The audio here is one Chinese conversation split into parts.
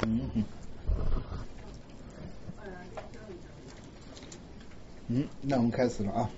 那我们开始了啊。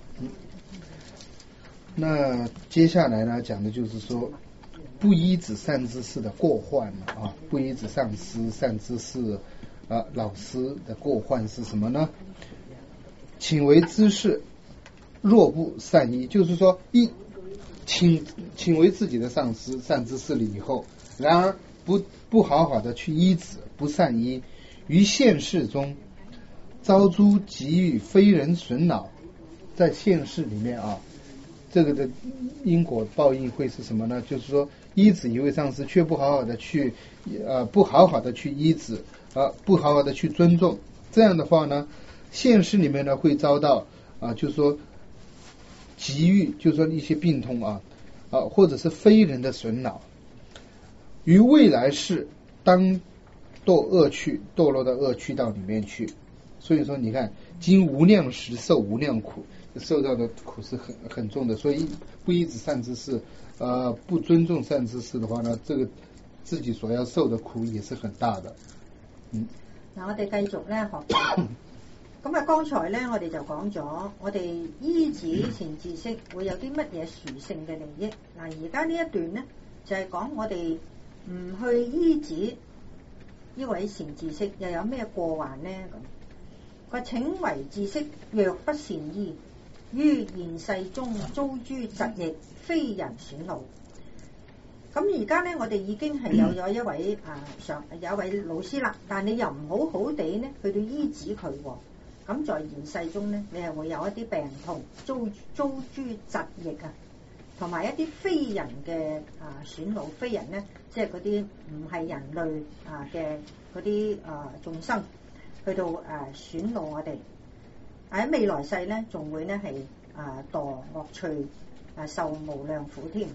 那接下来呢，讲的就是说不依止善知识的过患啊，不依止上师、善知识老师的过患是什么呢？请为知识，若不善依，就是说请为自己的上师、善知识了以后，然而不好好的去依止，不善依，于现世中遭诸给予非人损恼，在现世里面啊，这个的因果报应会是什么呢？就是说依止一位上师，却不好好的去依止，不好好的去尊重，这样的话呢，现实里面呢会遭到就是说给予，就是说一些病痛或者是非人的损恼，于未来世当堕落到恶趣道里面去。所以说你看，经无量时受无量苦，受到的苦是很重的。所以不依止善知识，不尊重善知識的話呢，這個自己所要受的苦也是很大的。 嗱，我哋繼續咧學習。咁剛才咧我哋就講咗，我哋依止善知識會有啲乜嘢殊勝嘅利益。嗱，而家呢一段咧就係講我哋唔去依止呢位善知識又有咩過患呢？咁佢請為知識，若不善依，於現世中遭諸疾疫，非人損惱。咁而家咧，我哋已經係有咗一位有一位老師啦，但你又唔好好地咧去到依止佢喎。咁在現世中咧，你係會有一啲病痛，遭諸疾疫同埋一啲非人嘅損惱。非人咧，即係嗰啲唔係人類嘅嗰啲眾生，去到損惱我哋。喺未來世咧，仲會咧係墮惡趣，受無量苦添。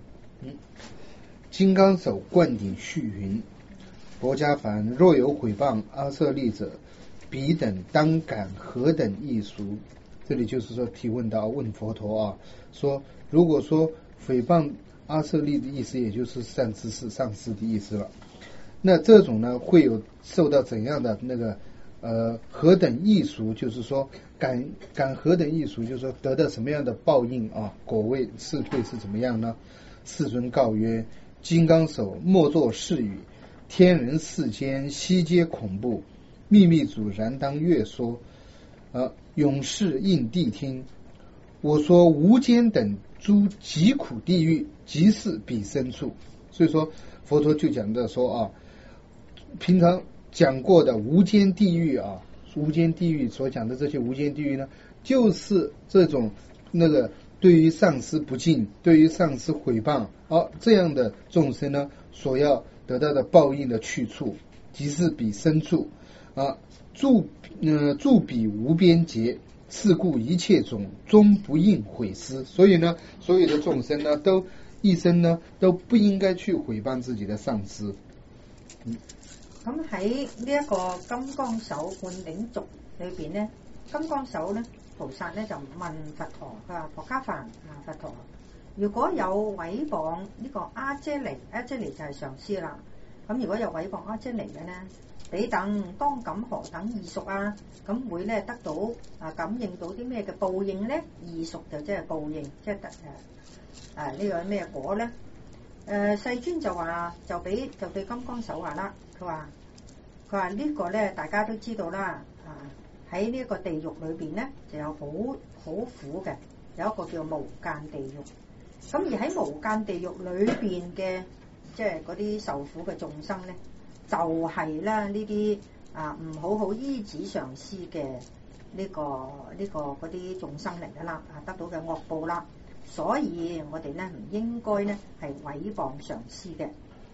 金剛手灌頂續云：薄伽梵，若有毀謗阿舍利者，彼等當感何等異俗？這裡就是說提問到問佛陀說如果說誹謗阿舍利的意思，也就是善知識上師的意思了。那這種呢，會有受到怎樣的那個何等異俗？就是說感何等異俗，就是說得到什麼樣的報應果位是會是怎麼樣呢？世尊告曰：金剛手莫作是語，天人世間悉皆恐怖，秘密主然當閱說，永世應諦聽。我說無間等諸極苦地獄，即是彼身處。所以說佛陀就講的說平常講過的無間地獄無間地獄所講的這些無間地獄呢，就是這種那個對於上師不敬，對於上師毀謗這樣的眾生呢，所要得到的報應的去處，即是彼身處住彼無邊劫，是故一切種終不應毀師。所以呢，所有的眾生呢，都一生呢都不應該去毀謗自己的上師。 咁喺呢一個金剛手灌頂續裏邊呢，金剛手呢菩薩呢就問佛陀，佢話：薄伽梵佛陀，如果有毀謗呢個阿闍黎，阿闍黎就係上師啦。咁如果有毀謗阿闍黎嘅呢，彼等當感何等異熟咁會咧得到感應到啲咩嘅報應呢？異熟就即係報應，即係呢個咩果呢？世尊就話就對金剛手話啦，佢話呢個咧大家都知道啦，喺呢一個地獄裏邊咧就有好苦嘅，有一個叫無間地獄。咁而喺無間地獄裏邊嘅即係嗰啲受苦嘅眾生咧，就係啦呢啲唔好好依止上師嘅呢個嗰啲眾生嚟噶啦，得到嘅惡報啦。所以我哋呢唔應該呢係毀謗上師嘅。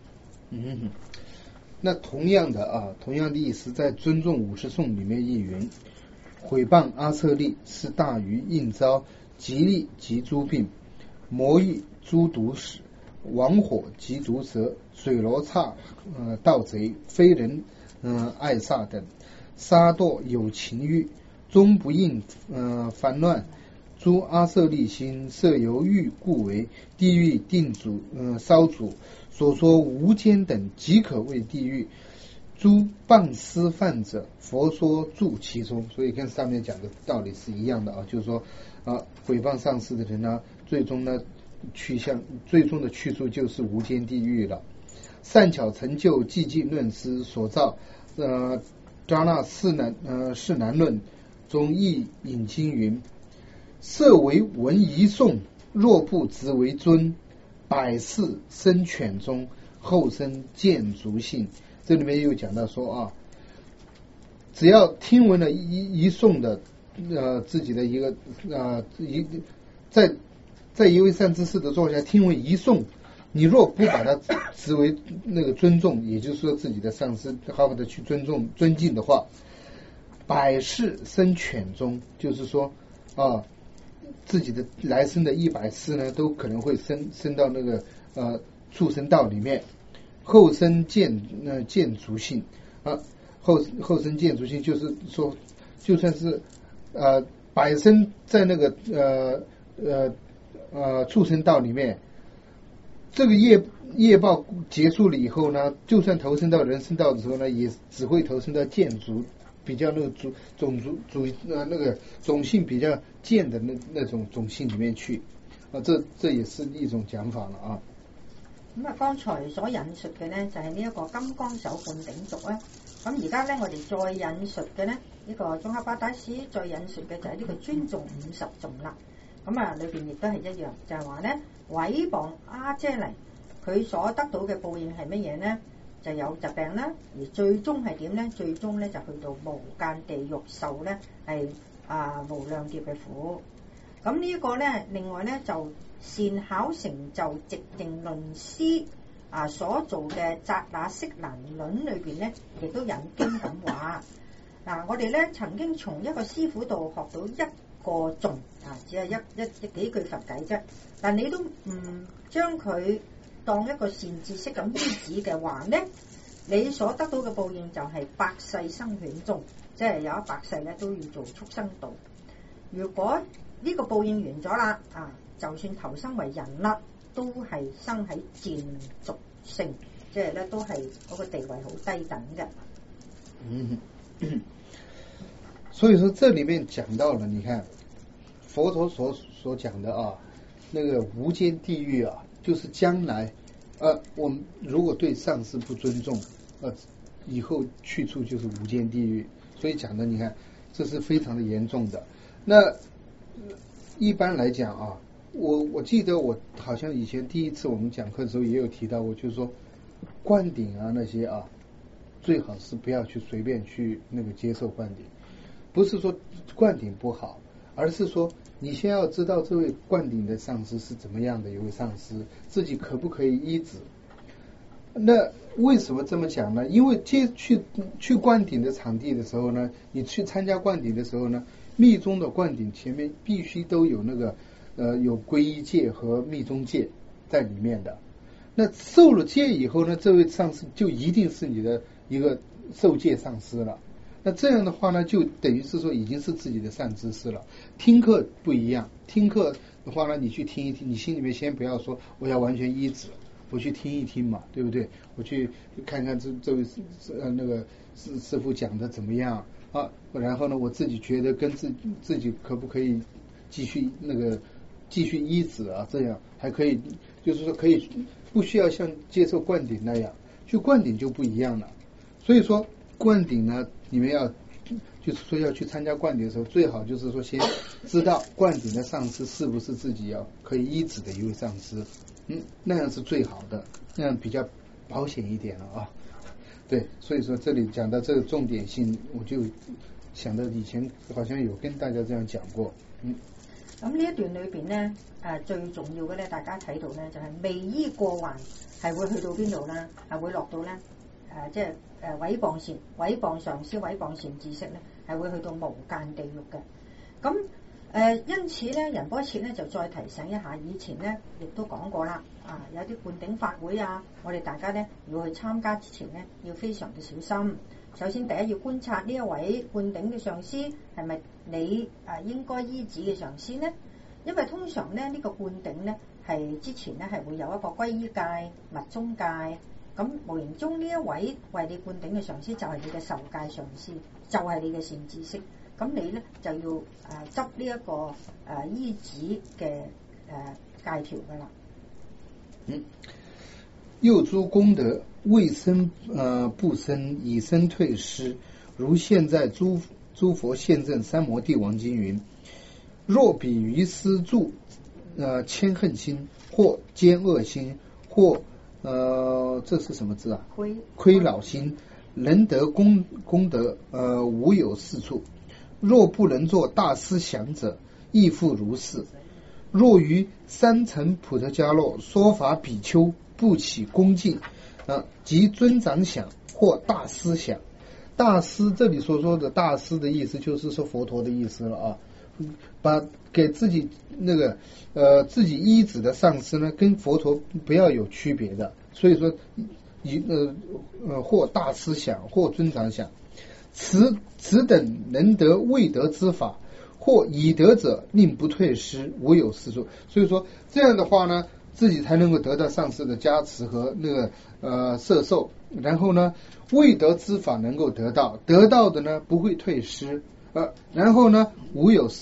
那同樣的意思，在尊重五十頌裏面亦云：毀謗阿舍利，是大於應遭吉利及諸病，魔域諸毒死，亡火及毒蛇，水羅剎盜賊，非人愛煞等，殺墮有情欲，終不應煩亂。諸阿舍利心，色由欲故為，地獄定主燒煮，所說無間等即可為地獄， 诸谤施犯者，佛说住其中。所以跟上面讲的道理是一样的啊，就是说毁谤上师的人呢，最终的去处就是无间地狱了。善巧成就寂静论师所造扎那是难论中亦引经云：设为闻一颂，若不执为尊，百世生犬中，后生见足性。这里面又讲到说只要听闻了一颂的自己的一个在一位善知识的座下听闻一颂，你若不把它视为那个尊重，也就是说自己的上师好好的去尊敬的话，百世生犬中，就是说自己的来生的100世呢，都可能会生到那个畜生道里面。后生见足性后生见足性，就是说就算是百生在那个畜生道里面，这个业报结束了以后呢，就算投生到人生道的时候呢，也只会投生到贱族，比较那个那个种姓比较贱的那种种姓里面去这也是一種講法啦咁剛才所引述嘅呢，就係呢一個金剛手灌頂族啊。咁而家呢，我哋再引述嘅呢，呢個宗喀巴大師再引述嘅就係呢個尊重50頌啦。咁裏邊亦都係一樣，就係話呢，毀謗阿闍黎佢所得到嘅報應係乜嘢呢？就有疾病啦，而最終係點呢？最終呢，就去到無間地獄受呢係無量劫嘅苦。咁呢一個呢，另外呢，就善巧成就寂靜論師所做嘅扎那色難論裏邊呢，亦都引經咁話我哋呢曾經從一個師傅度學到一個頌只係一幾句佛偈啫，但你都唔將佢當一個善知識咁依止嘅話呢，你所得到嘅報應就係百世生犬中，即係有100世呢都要做畜生道。如果呢個報應完咗啦就算投生為人啦，都係生喺賤俗性，即係咧都係嗰個地位好低等嘅。 所以說這裡面講到了，你看佛陀所講的那個無間地獄就是將來我們如果對上師不尊重以後去處就是無間地獄。所以講的你看這是非常的嚴重的。那一般來講我記得我好像以前第一次我們講課的時候也有提到過，就是說灌頂那些最好是不要去隨便去那個接受灌頂。不是說灌頂不好，而是說你先要知道這位灌頂的上師是怎麼樣的一位上師，自己可不可以依止。那為什麼這麼講呢？因為去灌頂的場地的時候呢，你去參加灌頂的時候呢，密宗的灌頂前面必須都有那個有皈依戒和密宗戒在裡面的。那受了戒以後呢，這位上師就一定是你的一個受戒上師了。那這樣的話呢，就等於是說已經是自己的善知識了。聽課不一樣，聽課的話呢，你去聽一聽，你心裡面先不要說我要完全依止，我去聽一聽嘛，對不對？我去看看這位那個師父講的怎麼樣然後呢，我自己覺得跟自己可不可以繼續依止這樣還可以，就是說可以不需要像接受灌頂那樣，去灌頂就不一樣了。所以說灌頂呢，你們就是說要去參加灌頂的時候，最好就是說先知道灌頂的上師是不是自己可以依止的一位上師，那樣是最好的，那樣比較保險一點了對，所以說這裡講到這個重點性，我就想到以前好像有跟大家這樣講過。 咁呢一段裏邊呢，最重要嘅咧，大家睇到呢，就係未依過患係會去到邊度呢？係會落到呢，即係毀謗上師、毀謗善知識呢，係會去到無間地獄嘅。咁因此呢，仁波切呢就再提醒一下，以前呢亦都講過啦，有啲灌頂法會我哋大家呢要去參加之前呢，要非常嘅小心。首先第一要觀察呢一位灌頂嘅上師係咪你應該依止嘅上師呢？因為通常呢個灌頂呢係之前呢係會有一個皈依戒、密宗戒， 咁無形中呢一位為你灌頂嘅上師就係你嘅受戒上師，就係你嘅善知識。咁你咧就要執呢一個依止嘅戒條噶啦。 又諸功德未生不生，已生退失。如現在諸佛現證三摩地王經云：若彼於斯住慳恨心，或奸惡心，或這是什麼字啊？虧擾心，能得功德無有是處。若不能作大思想者，亦復如是。若於三層普特迦洛說法比丘不起恭敬即尊長想或大思想。大思這里所說的大思的意思就是說佛陀的意思了啊，把給自己那個自己依止的上師呢，跟佛陀不要有區別的，所以說或大思想或尊長想，此等能得未得之法，或已得者令不退失，無有是處。所以說這樣的話呢，自己才能夠得到上師的加持和那個攝受，然後呢未得之法能夠得到的呢不會退失，然後呢無有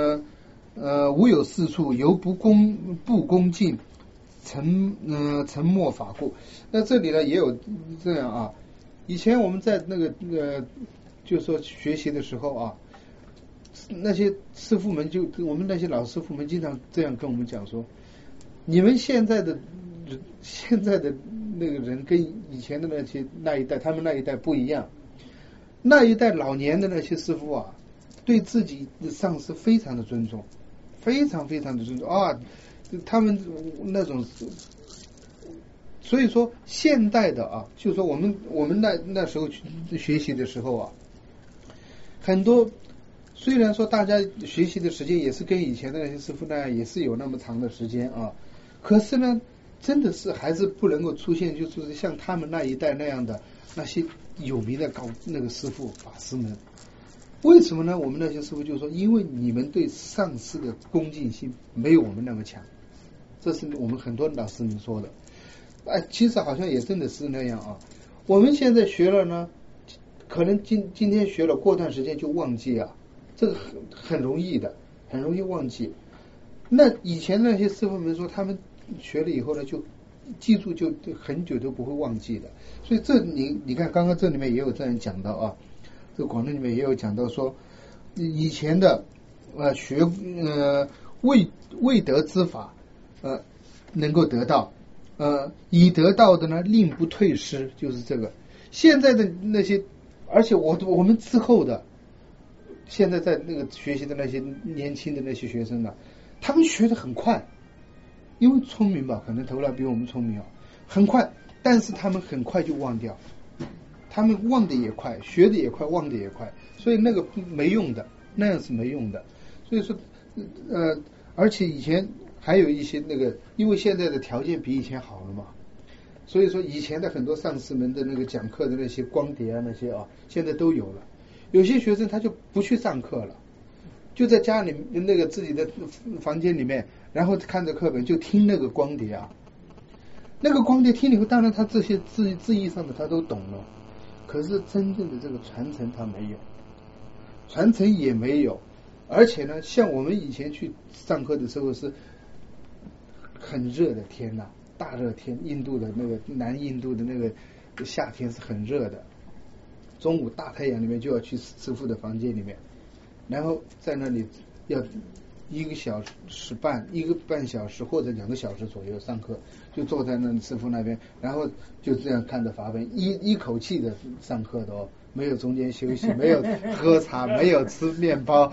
是處，由不恭敬沉沒法故。那這裡呢也有這樣啊，以前我們在那個就是說學習的時候啊，那些師父們我們那些老師父們經常這樣跟我們講說，你們現在的那個人跟以前的那一代他們那一代不一樣，那一代老年的那些師父啊，對自己的上師非常的尊重，非常非常的尊重啊，他們那種，所以說現代的啊，就是說我們那時候去學習的時候啊，很多雖然說大家學習的時間也是跟以前的那些師父那樣，也是有那麼長的時間啊，可是呢真的是還是不能夠出現就是像他們那一代那樣的那些有名的那個師父法師們。為什麼呢？我們那些師父就說，因為你們對上師的恭敬心沒有我們那麼強，這是我們很多老師們說的。其實好像也真的是那樣啊。我們現在學了呢，可能今天學了，過段時間就忘記啊，這個很容易的，很容易忘記。那以前那些師父們說，他們學了以後呢，就記住，就很久都不會忘記的。所以這你看，剛剛這裡面也有這樣講到啊，這個廣論裡面也有講到說，以前的學未得之法能夠得到，已得到的呢令不退失，就是這個。現在的那些，而且我們之後的，現在在那個學習的那些年輕的那些學生呢，他們學得很快，因為聰明吧，可能頭腦比我們聰明啊，很快，但是他們很快就忘掉，他們忘得也快，學得也快，忘得也快，所以那個沒用的，那樣是沒用的。所以說而且以前還有一些那個，因為現在的條件比以前好了嘛，所以說以前的很多上師們的那個講課的那些光碟啊那些啊，現在都有了。有些學生他就不去上課了，就在家裡那個自己的房間裡面，然後看着課本就聽那個光碟啊，那個光碟聽了以後，當然他這些字義上的他都懂了，可是真正的這個傳承他沒有，傳承也沒有。而且呢，像我們以前去上課的時候是很熱的天吶，大熱天，印度的那個南印度的那個夏天是很熱的，中午大太陽裡面就要去師父的房間裡面，然後在那裡要1個小時半1個半小時或者2個小時左右上課，就坐在那師父那邊，然後就這樣看着法本，一口氣的上課的哦，沒有中間休息，沒有喝茶，沒有吃麵包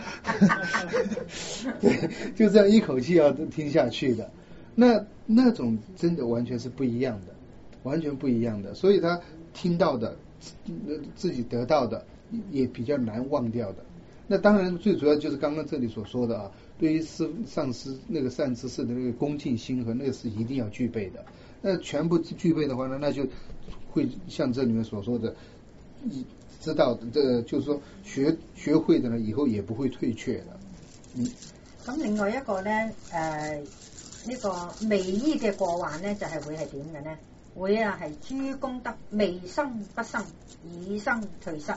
對，就這樣一口氣要聽下去的，那種真的完全是不一樣的，完全不一樣的，所以他聽到的自己得到的也比較難忘掉的。那當然最主要就是剛剛這裡所說的啊，對於上師那個善知識的那個恭敬心和那個是一定要具備的。那全部具備的話呢，那就會像這裡面所說的，知道的，這個就是說學會的呢，以後也不會退卻的。 咁另外一個呢，呢個未依嘅過患呢，就係會係點嘅呢？ 會係諸功德未生不生，已生退失。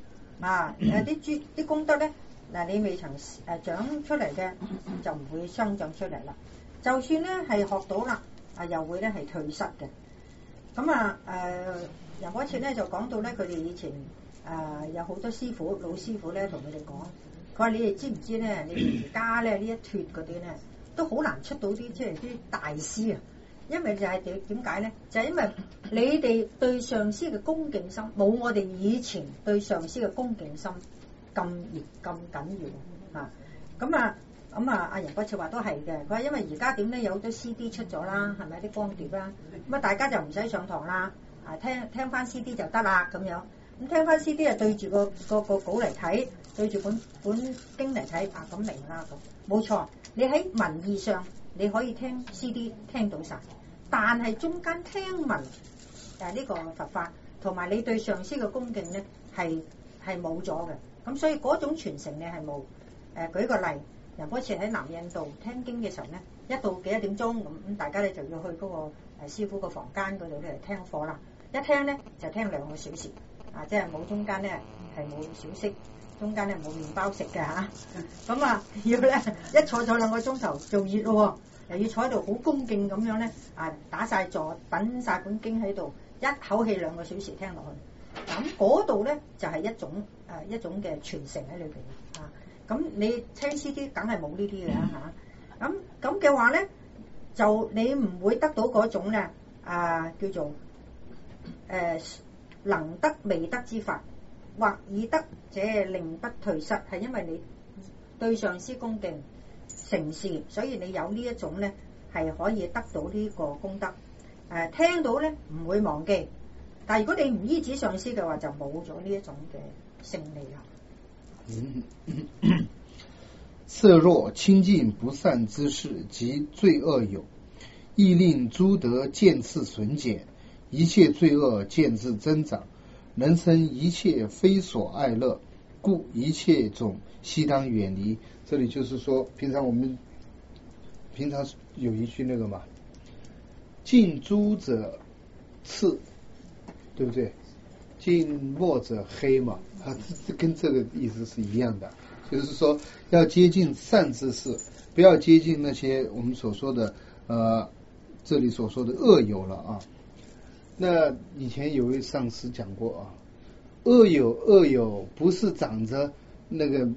啲功德咧，嗱你未曾長出嚟嘅，就唔會生長出嚟啦。就算咧係學到啦，又會咧係退失嘅。咁仁波切咧就講到咧，佢哋以前有好多師傅老師傅咧同佢哋講，佢話你哋知唔知咧？你哋而家咧呢一脱嗰啲咧，都好難出到啲即係啲大師啊！因為就係點解咧？就係因為你哋對上師嘅恭敬心冇我哋以前對上師嘅恭敬心咁熱咁緊要啊！咁阿仁波切話都係嘅。佢話因為而家點咧有好多 CD 出咗啦，係咪啲光碟啦？咁大家就唔使上堂啦，聽翻 CD 就得啦咁樣。咁聽翻 CD 啊，對住個稿嚟睇，對住本經嚟睇咁明啦咁。冇錯，你喺文義上你可以聽 CD 聽到晒，但係中間聽聞呢個佛法同埋你對上師嘅恭敬咧係冇咗嘅。咁所以嗰種傳承你係冇。舉個例，仁波切喺南印度聽經嘅時候咧，一到幾多點鐘咁大家咧就要去嗰個師傅個房間嗰度咧嚟聽課啦。一聽咧就聽2個小時，即係冇中間咧係冇小息，中間咧冇麵包食嘅嚇。咁要咧一坐咗2個鐘頭做熱咯，又要坐喺度好恭敬咁樣咧打晒坐，等晒本經喺度，一口氣2個小時聽落去。咁嗰度咧就係一種嘅傳承喺裏邊啊。咁你聽 CD 梗係冇呢啲嘅嚇。咁嘅話咧，就你唔會得到嗰種咧叫做能得未得之法，或已得者令不退失，係因為你對上師恭敬承事，所以你有呢一種咧係可以得到呢個功德。聽到咧唔會忘記，但係如果你唔依止上師嘅話，就冇咗呢一種嘅勝利啦。 色若清淨不善之事及罪惡有，亦令諸德漸次損減，一切罪惡漸次增長，能生一切非所愛樂，故一切種悉當遠離。这里就是说，我们平常有一句那个嘛，近朱者赤，对不对？近墨者黑嘛，跟这个意思是一样的。就是说要接近善知识，不要接近那些我们所说的这里所说的恶友了啊。那以前有位上师讲过啊，恶友不是长着那个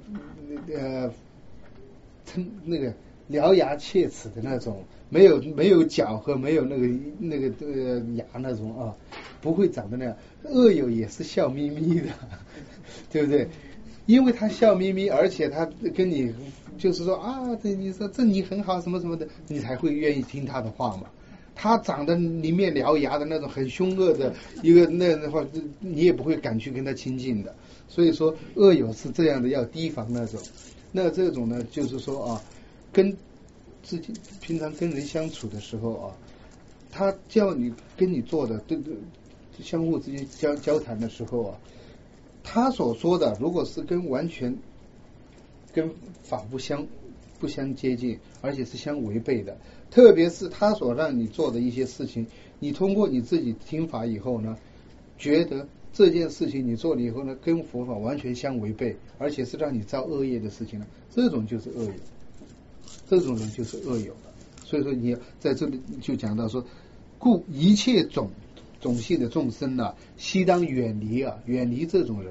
獠牙切齿的那种，没有角和没有那个牙那种啊，不会长得那样。恶友也是笑眯眯的，对不对？因为他笑眯眯，而且他跟你就是说你说这你很好什么什么的，你才会愿意听他的话嘛。他长得里面獠牙的那种很凶恶的一个那样的话，你也不会敢去跟他亲近的。所以说恶友是这样的，要提防那种。那这种呢，就是说跟自己平常跟人相处的时候他跟你做的对相互之间交谈的时候他所说的如果是完全跟法不相接近，而且是相违背的，特别是他所让你做的一些事情，你通过你自己听法以后呢，觉得这件事情你做了以后呢，跟佛法完全相违背，而且是让你造恶业的事情呢，这种就是恶友，这种人就是恶友了。所以说你在这里就讲到说，故一切种系的眾生悉當遠離遠離這種人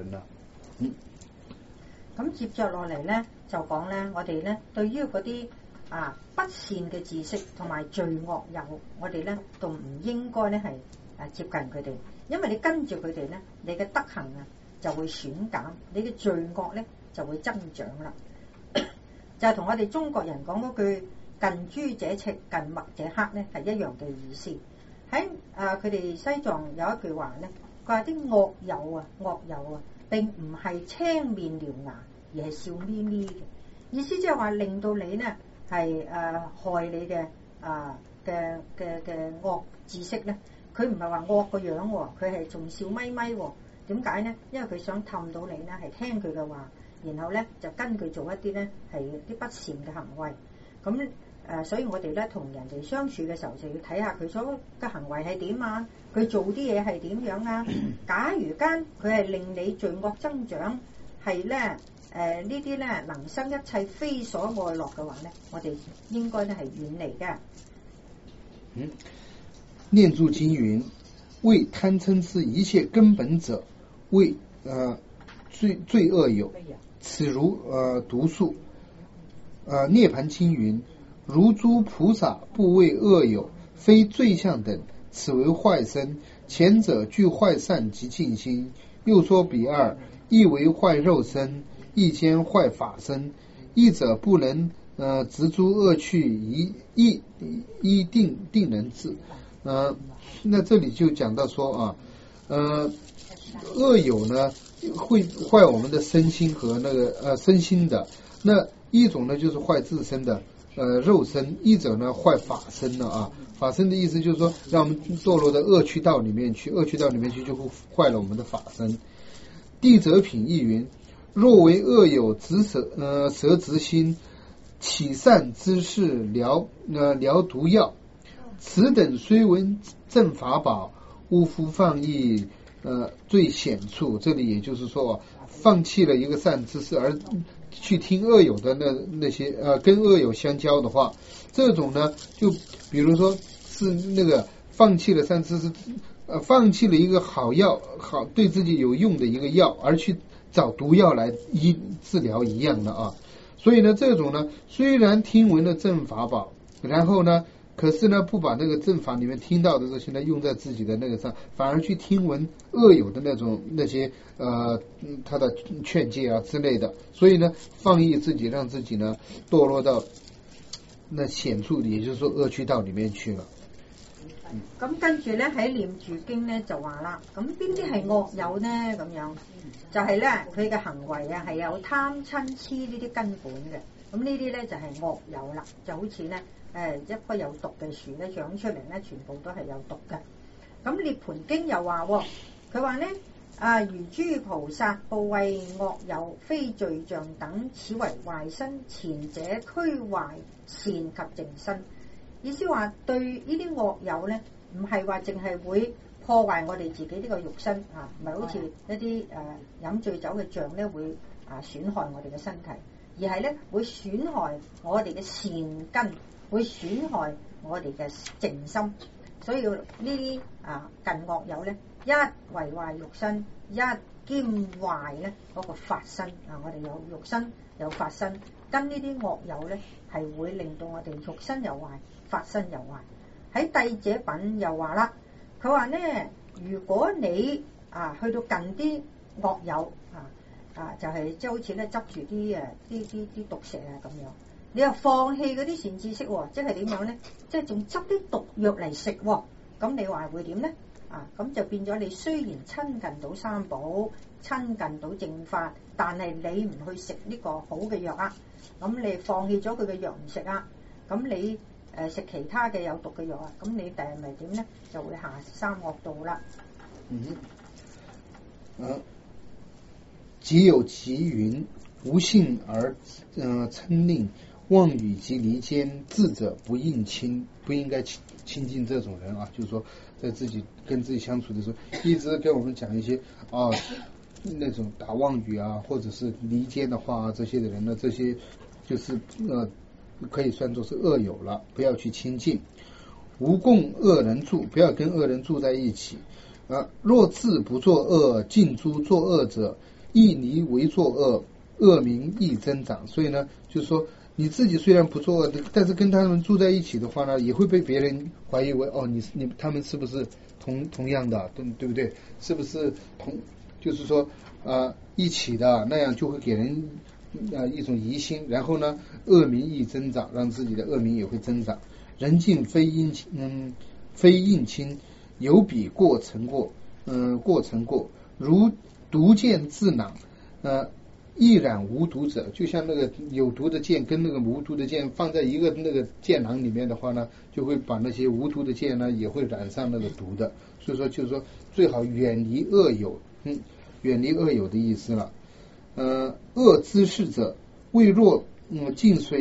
咁接着落嚟咧，就講咧，我哋咧對於嗰啲不善嘅知識同埋罪惡友，我哋咧都唔應該咧係接近佢哋，因為你跟住佢哋咧，你嘅德行就會損減，你嘅罪惡咧就會增長啦。就係同我哋中國人講嗰句近朱者赤，近墨者黑咧係一樣嘅意思。喺佢哋西藏有一句話咧，佢話啲惡友並唔係青面獠牙，而係笑眯眯嘅意思，即係話令到你咧係害你嘅嘅惡知識咧，佢唔係話惡個樣喎，佢係仲笑眯眯喎。點解咧？因為佢想氹到你咧係聽佢嘅話，然後咧就跟佢做一啲咧係啲不善嘅行為。咁所以我哋咧同人哋相處嘅時候就要睇下佢所嘅行為係點啊，佢做啲嘢係點樣啊。假如間佢係令你罪惡增長，係咧呢啲咧能生一切非所愛樂嘅話咧，我哋應該咧係遠離嘅。 念住經云：為貪嗔癡一切根本者，為罪惡有，此如毒素。涅槃經云：如諸菩薩不為惡有，非罪相等，此為壞身。前者具壞善及淨心，又說彼二，亦為壞肉身，亦兼壞法身。一者不能執諸惡趣，一定能治。那这里就讲到说恶有呢会坏我们的身心和那个身心的。那一种呢就是坏自身的肉身，一者呢坏法身的啊。法身的意思就是说让我们堕落到恶趣道里面去，恶趣道里面去就会坏了我们的法身。地者品亦云：若为恶有执蛇执心，起善之事疗毒药，此等虽闻正法宝，勿复放逸最险处。这里也就是说放弃了一个善知识而去听恶友的那些跟恶友相交的话，这种呢就比如说是那个放弃了善知识，放弃了一个好药，好对自己有用的一个药，而去找毒药来治疗一样的啊。所以呢这种呢虽然听闻了正法宝，然后呢可是呢不把那个正法里面听到的这些呢用在自己的那个上，反而去听闻恶友的那些他的劝诫啊之类的，所以呢放逸自己，让自己呢堕落到那險處，也就是說惡趣道裏面去了。 咁跟住咧喺念住經咧就話啦，咁邊啲係惡友呢？咁樣就係咧佢嘅行為啊係有貪嗔痴呢啲根本嘅，咁呢啲咧就係惡友啦，就好似咧一棵有毒嘅樹咧長出嚟咧，全部都係有毒嘅。咁涅槃經又話佢話咧如諸菩薩不為惡友，非罪障等，此為壞身。前者俱壞善及淨身。意思話對呢啲惡友咧，唔係話淨係會破壞我哋自己呢個肉身唔係好似一啲飲醉酒嘅象咧會損害我哋嘅身體，而係咧會損害我哋嘅善根，會損害我哋嘅淨心。所以呢啲近惡友咧，一為壞肉身，一兼壞咧嗰個法身我哋有肉身有法身，跟呢啲惡友咧係會令到我哋肉身又壞，法身又壞。喺諦者品又話啦，佢話咧，如果你去到近啲惡友就係即係好似咧執住啲毒蛇咁樣，你又放棄嗰啲善知識即係點樣咧？即係仲執啲毒藥嚟食咁你話會點咧？咁就變咗你雖然親近到三寶，親近到正法，但係你唔去食呢個好嘅藥咁你放棄咗佢嘅藥唔食咁你食其他嘅有毒嘅藥咁你第日咪點咧？就會下三惡道啦。 己有其云：無信而稱令，妄語及離間，智者不應親，不應該親近這種人就是說在跟自己相處的時候，一直跟我們講一些那種打妄語或者是離間的話這些的人呢，這些就是可以算作是惡友了，不要去親近。無共惡人住，不要跟惡人住在一起。若自不作惡，近諸作惡者，亦離為作惡，惡名亦增長。所以呢就是說你自己雖然不作惡，但是跟他們住在一起的話呢，也會被別人懷疑為他們是不是同樣的，對不對？是不是就是說一起的，那樣就會給人一種疑心，然後呢惡名亦增長，讓自己的惡名也會增長。人盡非應親，有彼過成過，如毒箭自囊，亦染無毒者。就像那個有毒的箭跟那個無毒的箭放在一個那個箭囊裡面的話呢，就會把那些無毒的箭呢也會染上那個毒的。所以說就是說最好遠離惡友，遠離惡友的意思了。惡知識者，未若盡隨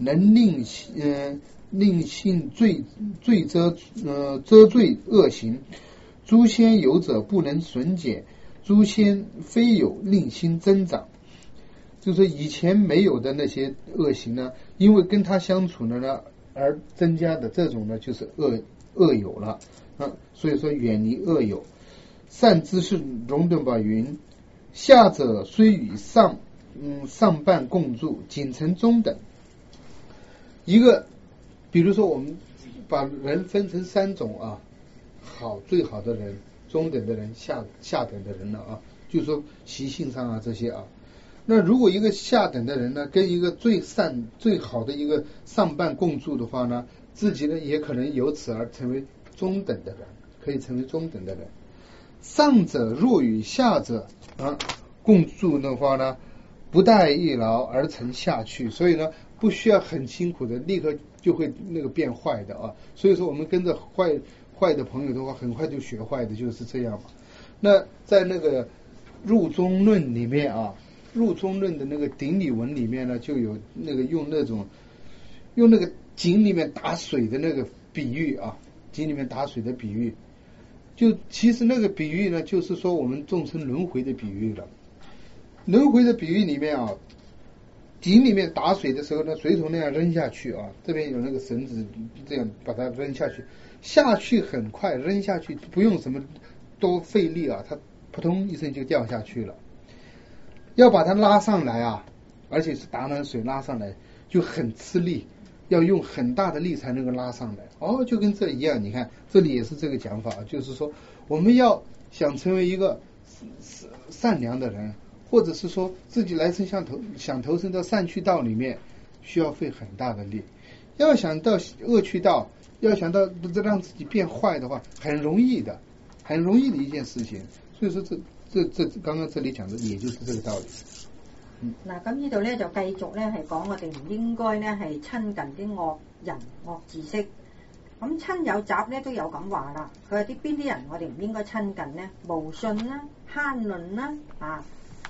能令性罪遮罪恶行。诸先有者不能损减，诸先非有令心增长。就是以前没有的那些恶行呢，因为跟他相处呢而增加的，这种呢就是恶友了所以说远离恶友。善知识荣顿把云：下者虽与上伴共住，仅成中等。一个比如说我们把人分成3种最好的人、中等的人、下等的人了就是说习性上这些那如果一个下等的人呢，跟一个最好的一个上伴共住的话呢，自己呢也可能由此而成为中等的人，可以成为中等的人。上者若与下者共住的话呢，不待一劳而成下去，所以呢不需要很辛苦的，立刻就会变坏的所以说我们跟着坏的朋友的话，很快就学坏的，就是这样嘛。那在那个入中论里面入中论的那个顶礼文里面呢，就有用那个井里面打水的那个比喻井里面打水的比喻，就其实那个比喻呢，就是说我们众生轮回的比喻了。轮回的比喻里面井里面打水的时候呢，水桶那样扔下去这边有那个绳子，这样把它扔下去，下去很快，扔下去不用什么多费力它扑通一声就掉下去了。要把它拉上来而且是打满水拉上来就很吃力，要用很大的力才能够拉上来就跟这一样。你看这里也是这个讲法就是说我们要想成为一个善良的人，或者是说自己来生想投身到善趣道里面，需要费很大的力。要想到恶趣道，要想到让自己变坏的话，很容易的一件事情。所以说这剛剛這裡講的也就是這個道理。 嗱，咁呢度咧就繼續咧係講我哋唔應該咧係親近啲惡人惡知識。咁親友集咧都有咁話啦，佢話邊啲人我哋唔應該親近咧？無信啦、慳論啦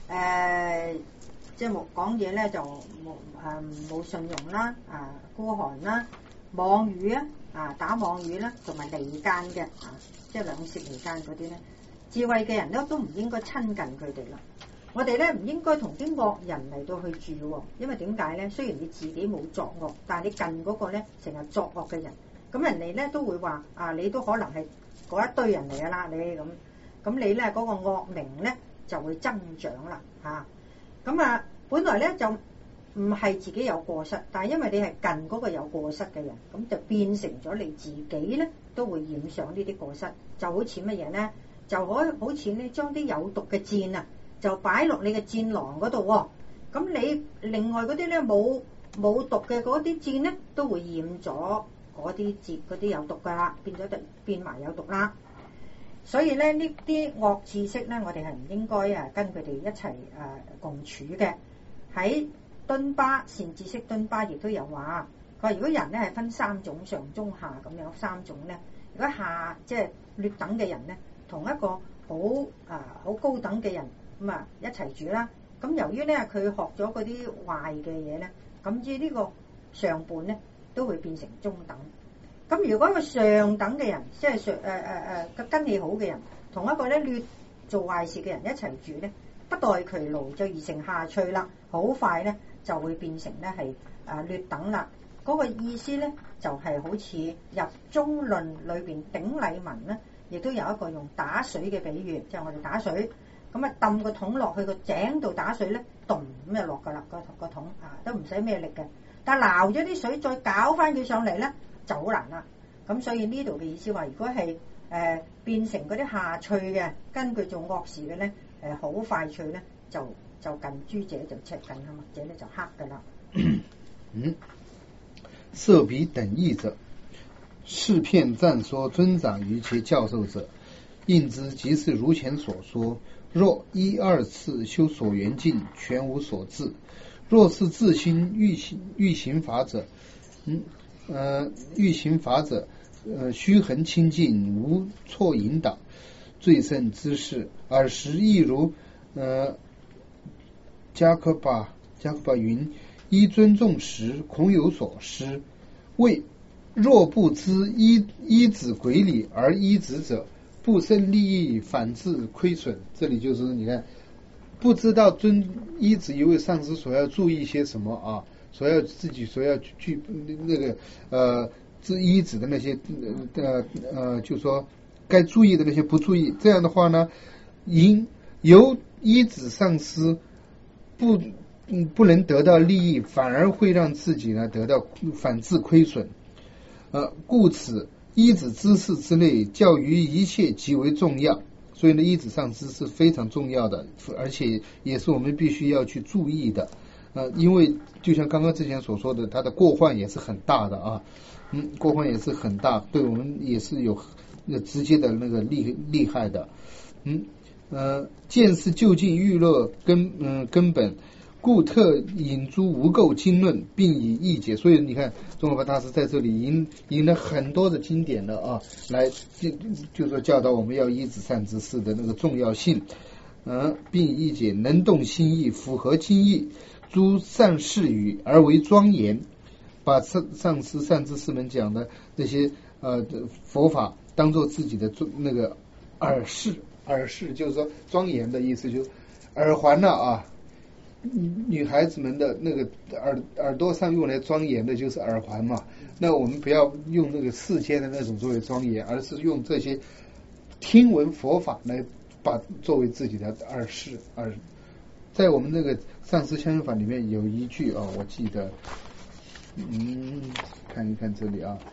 即係冇講嘢咧就冇信用啦、孤寒啦、妄語打妄語啦，同埋離間嘅即係兩舌離間嗰啲咧。智慧嘅人咧都唔應該親近佢哋啦。我哋咧唔應該同啲惡人嚟到去住因為點解咧？雖然你自己冇作惡，但係你近嗰個咧成日作惡嘅人，咁人哋咧都會話你都可能係嗰一堆人嚟㗎啦，你咁你咧嗰個惡名咧就會增長啦咁本來咧就唔係自己有過失，但係因為你係近嗰個有過失嘅人，咁就變成咗你自己咧都會染上呢啲過失，就好似乜嘢咧？就好似咧將啲有毒嘅箭就擺落你嘅箭囊嗰度咁你另外嗰啲咧冇毒嘅嗰啲箭咧都會染咗嗰啲有毒噶啦，變埋有毒啦。所以咧呢啲惡知識咧，我哋係唔應該跟佢哋一齊共處嘅。喺敦巴善知識敦巴亦都有話，佢話如果人咧係分3種，上中下咁樣3種咧，如果下即係劣等嘅人咧，同一個好高等嘅人咁一齊住啦。咁由於咧佢學咗嗰啲壞嘅嘢咧，咁至呢個上伴咧都會變成中等。咁如果一個上等嘅人，即係個根氣好嘅人，同一個咧劣做壞事嘅人一齊住咧，不待其勞就而成下趣啦，好快咧就會變成咧係劣等啦。嗰個意思咧就係好似入中論裏邊頂禮文咧，亦都有一個用打水嘅比喻，即係我哋打水咁抌個桶落去個井度打水咧，咚咁就落噶啦，個桶都唔使咩力嘅。但係撈咗啲水再搞翻佢上嚟咧就好難啦。咁所以呢度嘅意思話，如果係變成嗰啲下趣嘅，根據做惡事嘅咧好快脆咧就近朱者就赤近嘛，者咧就黑噶啦。 色比等義者，是片讚說尊長於其教授者，應之即是如前所說。若1、2次修所緣境，全無所至。若是自心欲行法者，虛恆清淨，無錯引導，最勝之事。爾時亦如加克巴云： 依尊重时，恐有所失。谓若不知依止轨理而依止者，不生利益，反致亏损。这里就是你看，不知道依止一位上师所要注意些什么啊，所要去那个依止的那些就说该注意的那些不注意，这样的话呢，由依止上师不能得到利益，反而会让自己呢得到反致亏损。故此依止知识之内，教于一切极为重要。所以呢，依止上师是非常重要的，而且也是我们必须要去注意的。因为就像刚刚之前所说的，它的过患也是很大的啊，过患也是很大，对我们也是有直接的那个厉害的。见是就近欲乐根本，故特引诸无垢经论，并以义解。所以你看，宗喀巴大师在这里引了很多的经典的啊，来就说教导我们要依止善知识的那个重要性。并以义解，能动心意，符合经义，诸善事语而为庄严。把善知识们讲的这些佛法当做自己的那个耳饰就是说庄严的意思，就是耳环了啊。女孩子们的那个耳朵上用来庄严的就是耳环嘛，那我们不要用那个世间的那种作为庄严，而是用这些听闻佛法来作为自己的耳饰。在我们那个上师相应法里面有一句啊，我记得看一看这里啊，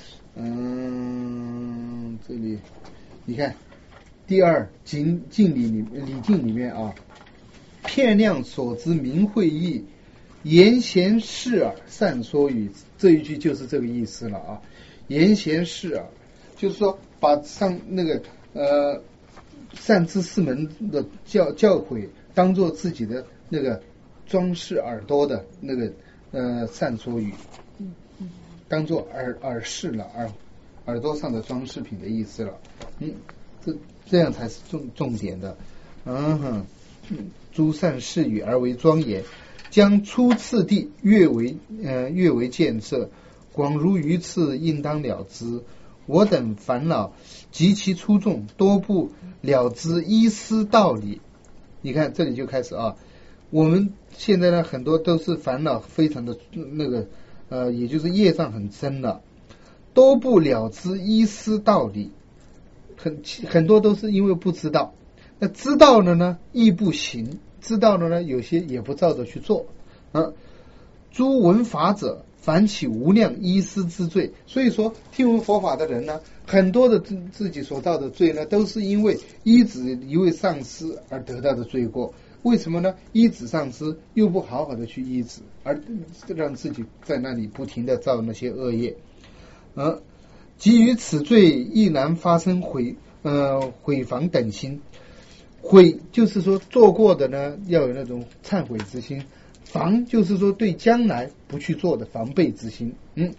这里你看第二经理境里面啊，片量所知明慧义，言贤示耳善说语，这一句就是这个意思了啊。言贤示耳就是说把那个善知识们的教诲当做自己的那个装饰耳朵的那个善说语，当做耳饰了，耳朵上的装饰品的意思了。这样才是重点的。诸善事语而为庄严，将初次第越为见色，广如鱼刺，应当了之。我等烦恼极其粗重，多不了知依师道理。你看这里就开始啊，我们现在呢很多都是烦恼非常的那个也就是业障很深了，多不了知依师道理，很多都是因为不知道。那知道了呢亦不行，知道了呢有些也不照着去做。诸闻法者反起无量依师之罪。所以说听闻佛法的人呢，很多的自己所造的罪呢，都是因为依止一位上师而得到的罪过。为什么呢？依止上师又不好好的去依止，而让自己在那里不停的造那些恶业。基于此罪，亦难发生悔防等心。悔就是说做过的呢要有那种忏悔之心，防就是说对将来不去做的防备之心。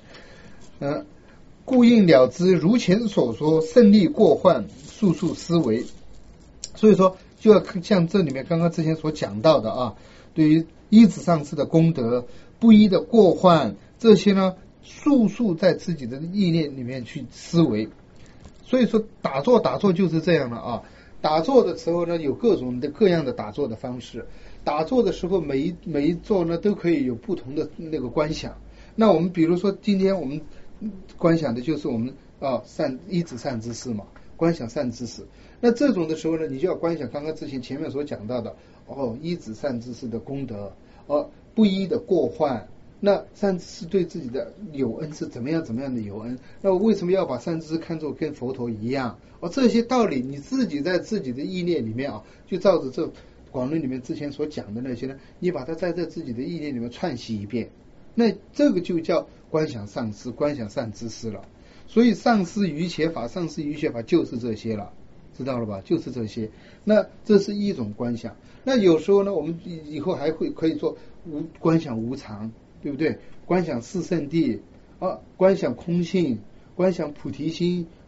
故应了知如前所说，胜利过患，速思维。所以说就要像这里面刚刚之前所讲到的啊，对于依止上师的功德、不依的过患，这些呢速在自己的意念里面去思维。所以说打坐就是这样的啊。打坐的时候呢，有各样的打坐的方式。打坐的时候，每一坐呢都可以有不同的那个观想。那我们比如说，今天我们观想的就是我们依止善知识嘛，观想善知识。那这种的时候呢，你就要观想刚刚前面所讲到的依止善知识的功德，不依的过患。那善知识对自己的有恩是怎么样的有恩？那我为什么要把善知识看作跟佛陀一样？这些道理你自己在自己的意念里面就照着这广论里面之前所讲的那些呢，你把它在自己的意念里面串习一遍，那这个就叫观想上师、观想善知识了。所以上师瑜伽法就是这些了，知道了吧？就是这些。那这是一种观想。那有时候呢，我们以后还可以做观想无常，对不对？观想四圣谛观想空性，观想菩提心，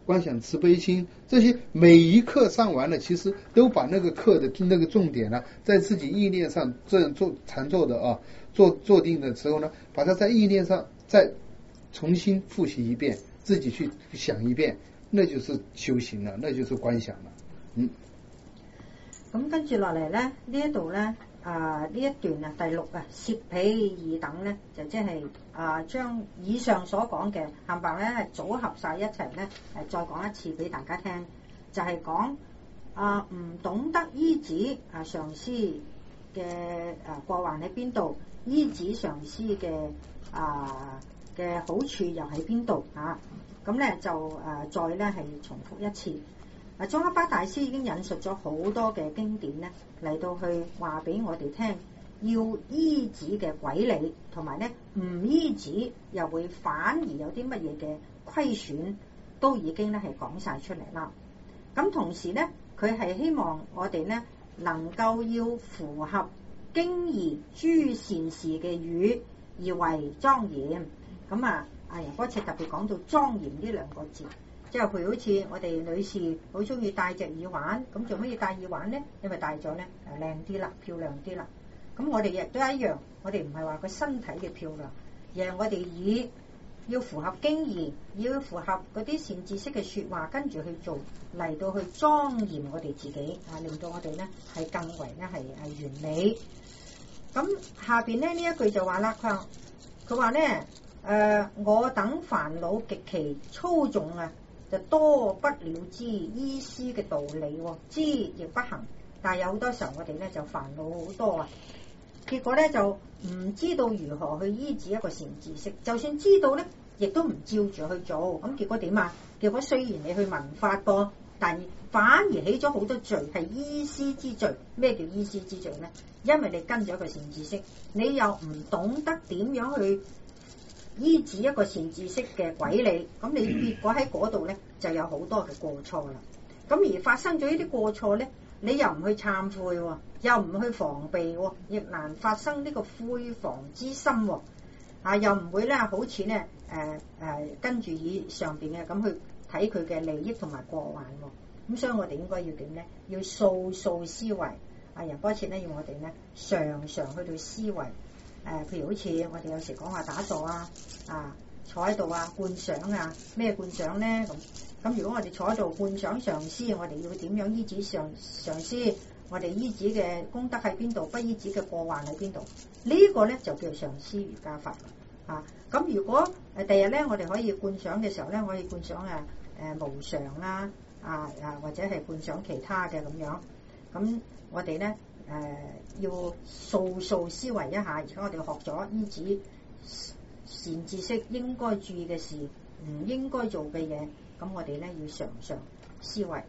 观想慈悲心，这些每一课上完了，其实都把那个课的那个重点呢，在自己意念上这样做禅坐的啊，坐定的时候呢，把它在意念上再重新复习一遍，自己去想一遍，那就是修行了，那就是观想了。 咁跟住落嚟咧，呢一度咧呢一段啊，第6啊，攝彼二等咧，就即係將以上所講嘅冚唪唥咧係組合晒一齊咧，再講一次俾大家聽，就係講唔懂得依止上師嘅過患喺邊度，依止上師嘅好處又喺邊度啊？咁咧就再咧係重複一次。宗喀巴大師已經引述咗好多嘅經典咧，嚟到去話俾我哋聽，要依止嘅軌理，同埋咧唔依止又會反而有啲乜嘢嘅虧損，都已經咧係講晒出嚟啦。咁同時咧，佢係希望我哋咧能夠要符合經義諸善事嘅語而為莊嚴。咁仁波切特別講到莊嚴呢2個字。即係譬如好似我哋女士好中意戴隻耳環，咁做乜要戴耳環咧？因為戴咗咧靚啲啦，漂亮啲啦。咁我哋亦都一樣，我哋唔係話個身體嘅漂亮，而係我哋以要符合經義，要符合嗰啲善知識嘅説話，跟住去做嚟到去莊嚴我哋自己令到我哋咧係更為咧係完美。咁下邊咧呢一句就話啦，佢話咧我等煩惱極其粗重就多不了知依師嘅道理，知亦不行。但係有好多時候我哋咧就煩惱好多結果咧就唔知道如何去依止一個善知識，就算知道咧，亦都唔照住去做。咁結果點啊？結果雖然你去聞法噃，但反而起咗好多罪，係依師之罪。咩叫依師之罪咧？因為你跟咗一個善知識，你又唔懂得點樣去依止一個善知識嘅軌理，咁你結果喺嗰度咧就有好多嘅過錯啦。咁而發生咗呢啲過錯咧，你又唔去懺悔，又唔去防備，亦難發生呢個悔防之心。又唔會咧好似咧跟住以上邊嘅咁去睇佢嘅利益同埋過患。咁所以我哋應該要點咧？要數數思維。仁波切咧要我哋咧常常去到思維。譬如好似我哋有時講話打坐坐喺度觀想咩觀想咧？咁如果我哋坐喺度觀想上師，我哋要點樣依止上師？我哋依止嘅功德喺邊度？不依止嘅過患喺邊度？呢個咧就叫上師瑜伽法咁如果第日咧我哋可以觀想嘅時候咧，可以觀想無常或者係觀想其他嘅咁樣。咁我哋咧要數數思維一下，而家我哋學咗依止善知識應該注意嘅事，唔應該做嘅嘢，咁我哋咧要常常思維。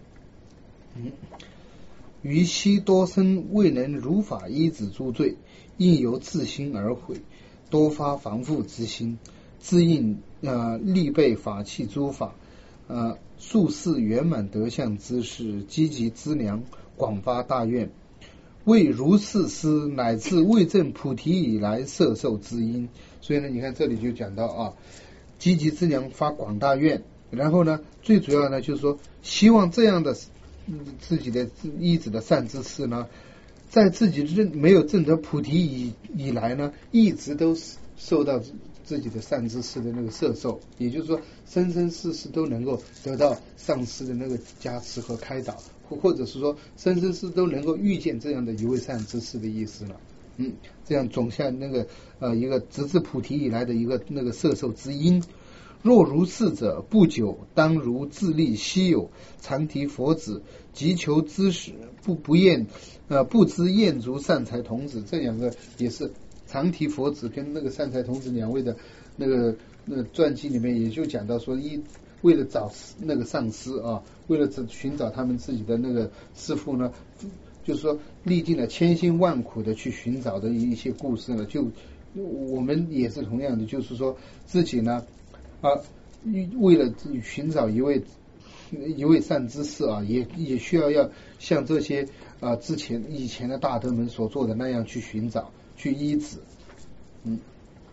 於昔多生未能如法依止諸罪，應由自心而悔，多發防護之心，自應力備法器諸法，速示圓滿德相之事，積極資糧，廣發大願，為如是師乃至未證菩提以來攝受之因。所以呢，你看這裏就講到積極資糧，發廣大願，然後呢，最主要呢就是說，希望這樣的自己的依止的善知識呢，在自己沒有證得菩提以來呢，一直都受到自己的善知識的那個攝受，也就是說生生世世都能夠得到上師的那個加持和開導，或者是說生生世世都能夠遇見這樣的一位善知識的意思了。這樣種下那個一個直至菩提以來的一個那個攝受之因。若如是者，不久當如自立稀有禪提佛子，急求知識，不知厭足善財童子。這兩個也是禪提佛子跟那個善財童子兩位的那個傳記裡面也就講到說，為了找那個上師為了尋找他們自己的那個師父呢，就是說歷盡了千辛萬苦的去尋找的一些故事呢，就我們也是同樣的，就是說自己呢為了尋找一位善知識也需要像這些以前的大德們所做的那樣去尋找去依止。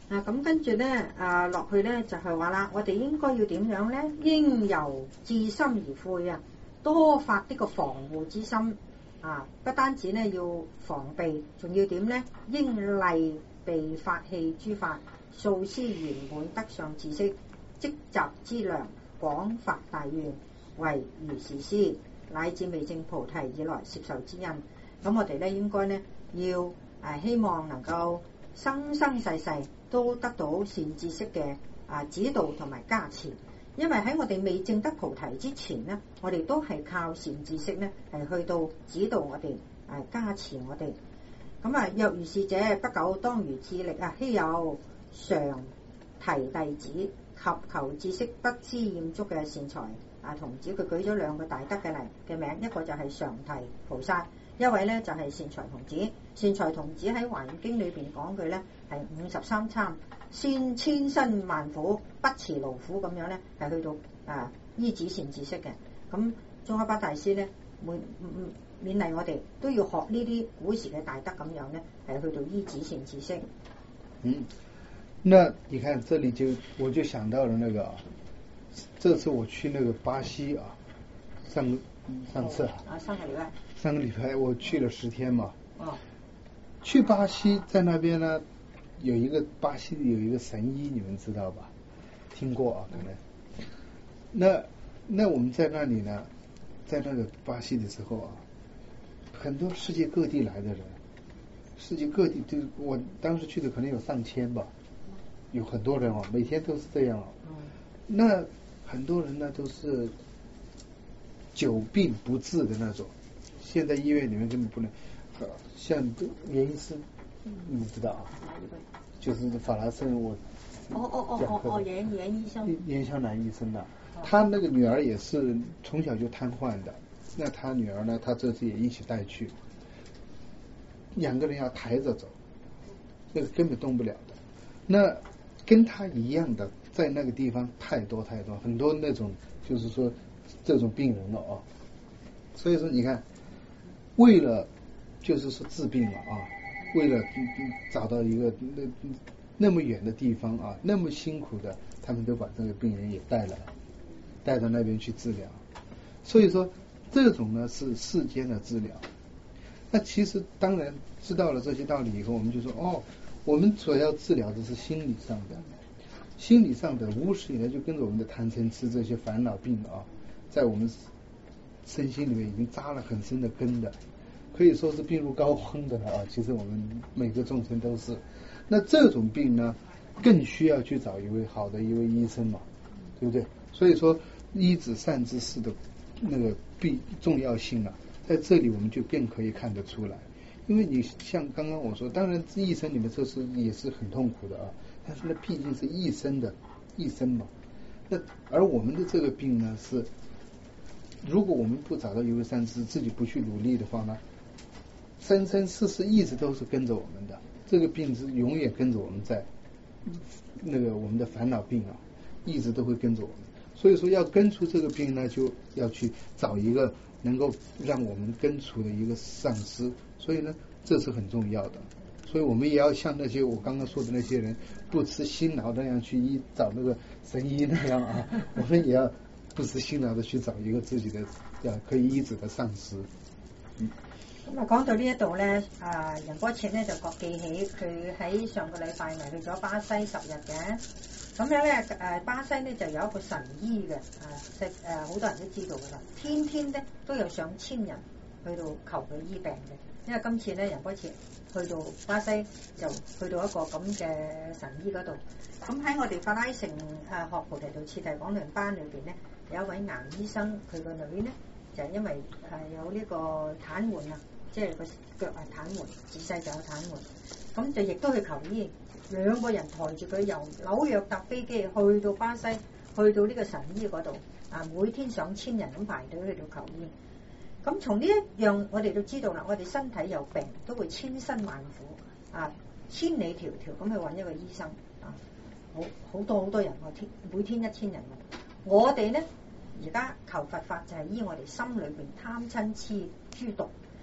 咁跟住咧落去咧就係話啦，我哋應該要點樣咧？應由自心而悔啊，多發呢個防護之心啊！不單止咧要防備，仲要點咧？應例備法器諸法，數思圓滿得上知識，積集之糧，廣發大願，為如是師，乃至未證菩提以來攝受之恩。咁我哋咧應該咧要希望能夠生生世世都得到善知識嘅指導同埋加持，因為喺我哋未證得菩提之前呢，我哋都係靠善知識咧係去到指導我哋加持我哋。咁若如是者，不久當如智力稀有常提弟子及求知識不知厭足嘅善財童子，佢舉咗兩個大德嘅名，一個就係常提菩薩，一位咧就係善財童子。善財童子喺《華嚴經》裏邊講佢咧係53參，先千辛萬苦不辭勞苦咁樣咧係去到依止善知識嘅。咁宗喀巴大師咧勉勵我哋都要學呢啲古時嘅大德咁樣咧係去到依止善知識。 那你看這裡我就想到了那個，這次我去那個巴西上次上個禮拜我去了10天嘛。去巴西在那邊呢，巴西有一個神醫，你們知道吧？聽過可能。那我們在那裡呢，在那個巴西的時候很多世界各地來的人，世界各地我當時去的可能有上千吧，有很多人每天都是這樣那很多人呢都是久病不治的那種，現在醫院裡面根本不能，像嚴醫生，你知道就是法拉盛我嚴醫生，嚴湘南醫生他那個女兒也是從小就癱瘓的，那他女兒呢，他這次也一起帶去，2個人要抬着走，那個根本動不了的。那跟他一樣的在那個地方太多，很多那種就是說這種病人了所以說你看，為了就是說治病了為了找到一個那麼遠的地方那麼辛苦的，他們都把這個病人也帶到那邊去治療。所以說這種呢是世間的治療。那其實當然知道了這些道理以後，我們就說我們所要治療的是心理上的無始以來就跟着我們的貪嗔癡這些煩惱病在我們身心裡面已經扎了很深的根的，可以說是病入膏肓的了其實我們每個眾生都是。那這種病呢更需要去找一位好的一位醫生嘛，對不對？所以說醫治善知識的那個重要性在這裡我們就更可以看得出來。因為你像剛剛我說，當然一生裡面這是也是很痛苦的但是呢畢竟是一生嘛。那而我們的這個病呢是，如果我們不找到一位善知識，自己不去努力的話呢，生生世世一直都是跟着我們的，這個病是永遠跟着我們在那個我們的煩惱病一直都會跟着我們。所以說要根除這個病呢，就要去找一個能夠讓我們根除的一個上師，所以呢這是很重要的。所以我們也要像那些我剛剛說的那些人不辭辛勞那樣去找那個神醫那樣我們也要不辭辛勞的去找一個自己的可以醫治的上師。 咁講到呢一度咧，仁波切咧就覺記起佢喺上個禮拜咪去咗巴西10日嘅，咁樣咧巴西咧就有一個神醫嘅，好多人都知道噶啦，天天咧都有上千人去到求佢醫病嘅，因為今次咧仁波切去到巴西就去到一個咁嘅神醫嗰度，咁喺我哋法拉盛學菩提道次第廣論班裏邊咧，有一位顏醫生，佢個女咧就係因為有呢個癱瘓即係個腳癱瘓，自細就有癱瘓，咁就亦都去求醫，2個人抬住佢由紐約搭飛機去到巴西，去到呢個神醫嗰度，每天上千人咁排隊去到求醫。咁從呢一樣我哋都知道啦，我哋身體有病都會千辛萬苦千里迢迢咁去揾一個醫生好多人每天1000人。我哋呢而家求佛法就係醫我哋心裏邊貪嗔癡諸毒。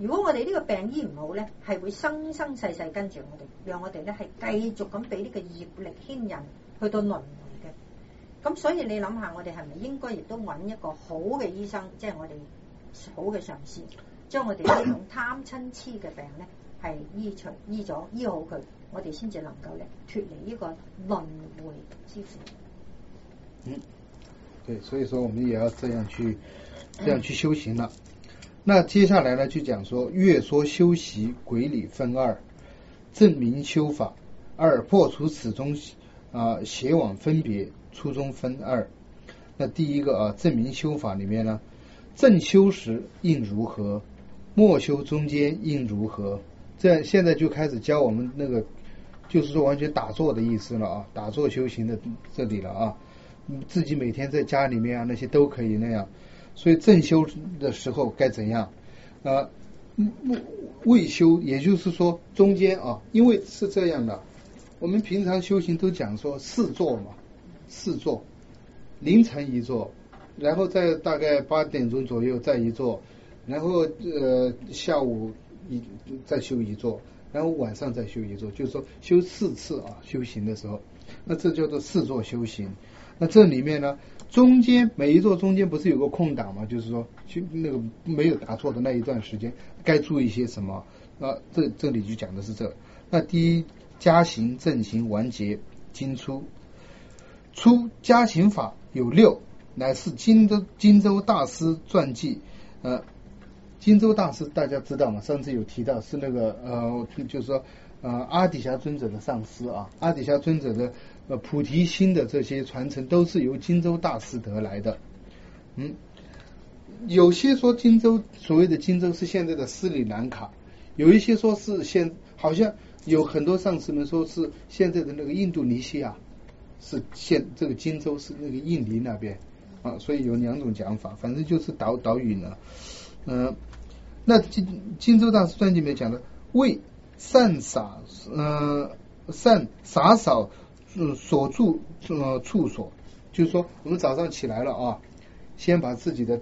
如果我哋呢個病醫唔好咧，係會生生世世跟住我哋，讓我哋咧係繼續咁俾呢個業力牽引去到輪迴嘅。咁所以你諗下，我哋係咪應該亦都揾一個好嘅醫生，即係我哋好嘅上司，將我哋呢種貪嗔痴嘅病咧係醫好佢，我哋先至能夠咧脫離呢個輪迴之苦。 對，所以說我們也要這樣去修行了。那接下來呢就講說，越說修習軌理分二，證明修法二，破除此中邪妄分別，初中分二。那第一個證明修法裏面呢，正修時應如何，末修中間應如何，這現在就開始教我們那個就是說完全打坐的意思了啊，打坐修行的這裡了啊，自己每天在家裡面那些都可以那樣。所以正修的時候該怎樣？未修，也就是說中間因為是這樣的，我們平常修行都講說四坐嘛，四坐，凌晨一坐，然後在大概8點鐘左右再一坐，然後下午再修一坐，然後晚上再修一坐，就是說修4次修行的時候，那這叫做四坐修行。那這裡面呢，中間每一座中間不是有個空檔嗎？就是說那個沒有打坐的那一段時間該注意些什麼？這裡就講的是這。那第一，加行、正行、完結、經出。出加行法有6，乃是荊州大師傳記。荊州大師大家知道嗎？上次有提到是那個就是說阿底峽尊者的上師阿底峽尊者的菩提心的這些傳承都是由荊州大師得來的。有些說荊州，所謂的荊州是現在的斯里蘭卡，有一些說是好像有很多上師們說是現在的那個印度尼西亞，是這個荊州是那個印尼那邊所以有2種講法，反正就是島嶼呢。那荊州大師傳記裡面講的為散灑掃所住處所，就是說我們早上起來了先把自己的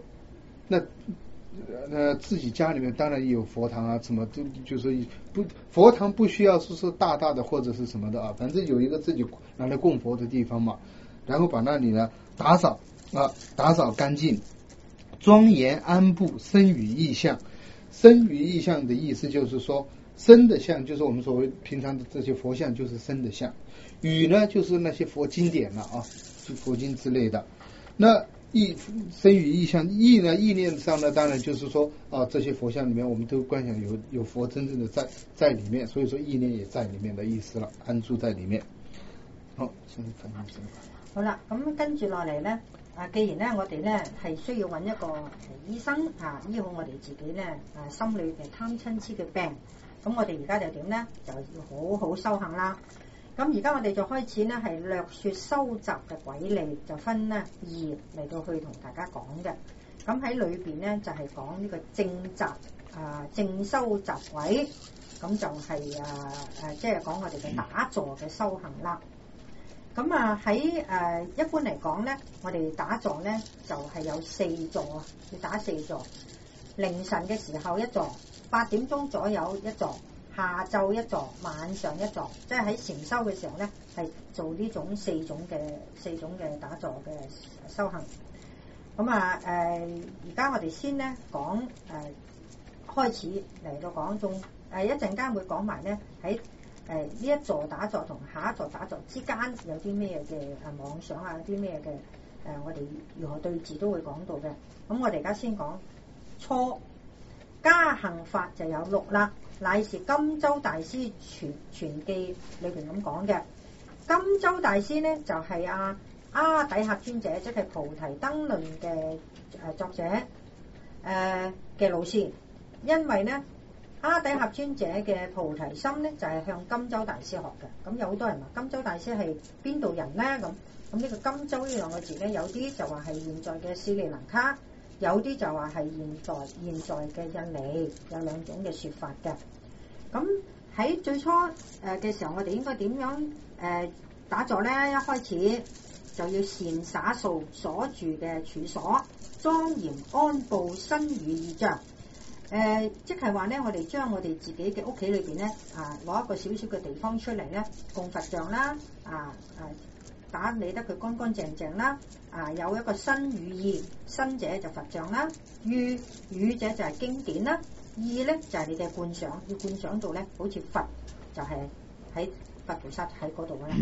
自己家裡面當然也有佛堂什麼，就是佛堂不需要說大大的或者是什麼的反正有一個自己拿來供佛的地方嘛，然後把那裡呢打掃乾淨，莊嚴安布身語意象。身語意象的意思就是說，身的像就是我們所謂平常的這些佛像，就是身的像。語呢就是那些佛經典了就佛經之類的。那身語意象，意呢意念上呢，當然就是說這些佛像裡面我們都觀想有佛真正的在裡面，所以說意念也在裡面的意思了，安住在裡面。好，先翻譯先。 好啦，咁跟住落嚟呢，既然呢我哋呢係需要揾一個醫生醫好我哋自己呢心裏嘅貪嗔痴嘅病，咁我哋而家就點呢？就要好好修行啦。咁而家我哋就開始呢係略說修習嘅軌理，就分呢2嚟到去同大家講嘅。咁喺裏邊呢就係講呢個正習正修習軌，咁就係即係講我哋嘅打坐嘅修行啦。咁喺一般嚟講咧，我哋打坐咧就係有4坐要打4坐。凌晨嘅時候一坐，8點鐘左右一坐，下晝一坐，晚上一坐，即係喺禪修嘅時候咧，係做呢種4種嘅打坐嘅修行。咁而家我哋先咧講開始嚟到講中一陣間會講埋咧喺呢一座打坐同下一座打坐之間有啲咩嘅妄想有啲咩嘅我哋如何對治都會講到嘅。咁我哋而家先講初加行法就有6啦，乃是金洲大師傳記裏邊咁講嘅。金洲大師呢就係阿底峽尊者，即係菩提燈論嘅作者嘅老師，因為呢阿底峽尊者嘅菩提心呢，就係向金洲大師學嘅。咁有好多人話金洲大師係邊度人呢？咁呢個金洲呢2個字呢，有啲就話係現在嘅斯里蘭卡，有啲就話係現在嘅印尼，有2種嘅說法嘅。咁喺最初嘅時候，我哋應該點樣打坐呢？一開始就要善灑掃所住嘅處所，莊嚴安布身語意象。 即係話咧，我哋將我哋自己嘅屋企裏邊咧，攞一個少少嘅地方出嚟咧，供佛像啦，打理得佢乾乾淨淨啦，有一個身語意，身者就佛像啦，語者就係經典啦，意咧就係你哋觀想，要觀想到咧，好似佛就係喺佛菩薩喺嗰度啦。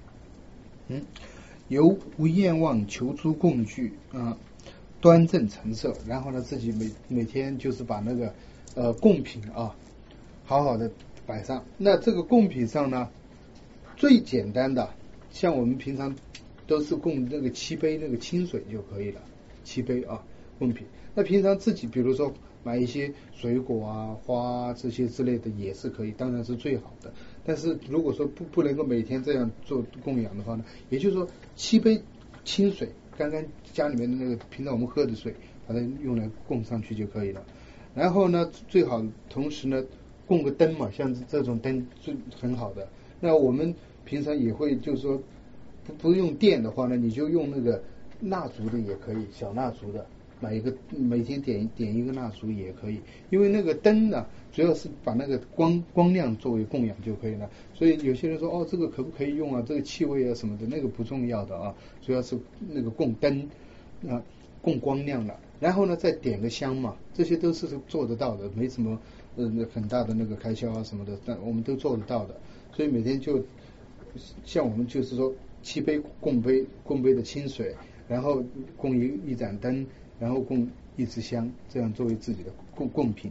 由无厌忘求诸供具端正陈设，然后呢自己每天就是把那个贡品好好的摆上。那这个贡品上呢，最简单的，像我们平常都是供那个7杯那个清水就可以了，7杯贡品。那平常自己比如说买一些水果花这些之类的也是可以，当然是最好的。但是如果说不能够每天这样做供养的话呢，也就是说7杯清水，刚刚家里面的那个平常我们喝的水，把它用来供上去就可以了。然后呢，最好同时呢供个灯嘛，像这种灯很好的。那我们平常也会就是说不用电的话呢，你就用那个蜡烛的也可以，小蜡烛的，每天点一个蜡烛也可以。因为那个灯呢，主要是把那个光亮作为供养就可以了。所以有些人说这个可不可以用这个气味什么的，那个不重要的主要是那个供灯供光亮了。然后呢再点个香嘛，这些都是做得到的，没什么很大的那个开销什么的，但我们都做得到的。所以每天就像我们就是说7杯供杯的清水，然后供一盏灯，然後供一支香，這樣作為自己的供品。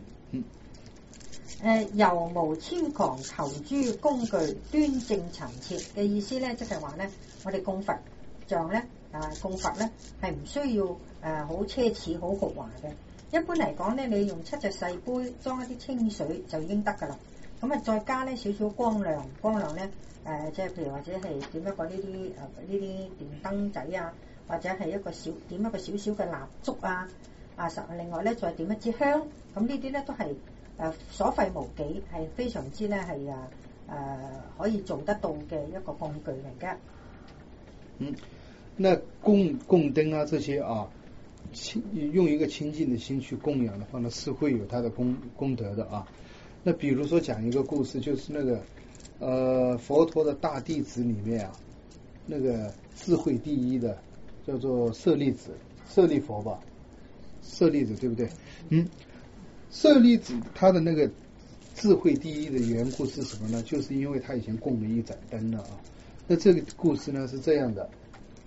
由無超狂求諸工具端正陳設嘅意思咧，即係話咧，我哋供佛像咧供佛咧係唔需要好奢侈好豪華嘅。一般嚟講咧，你用7隻細杯裝一啲清水就已經得㗎啦。咁再加咧少少光亮咧即係譬如或者係點一個呢啲電燈仔或者係點一個少少嘅蠟燭另外咧再點一支香，咁呢啲咧都係所費無幾，係非常之咧係可以做得到嘅一個工具嚟嘅。 那供燈這些用一個清淨的心去供養的話呢，是會有它的功德的那比如說講一個故事，就是那個佛陀的大弟子裡面那個智慧第一的叫做舍利子，舍利佛吧，舍利子對不對？舍利子他的那個智慧第一的緣故是什麼呢？就是因為他以前供了一盞燈了那這個故事呢是這樣的，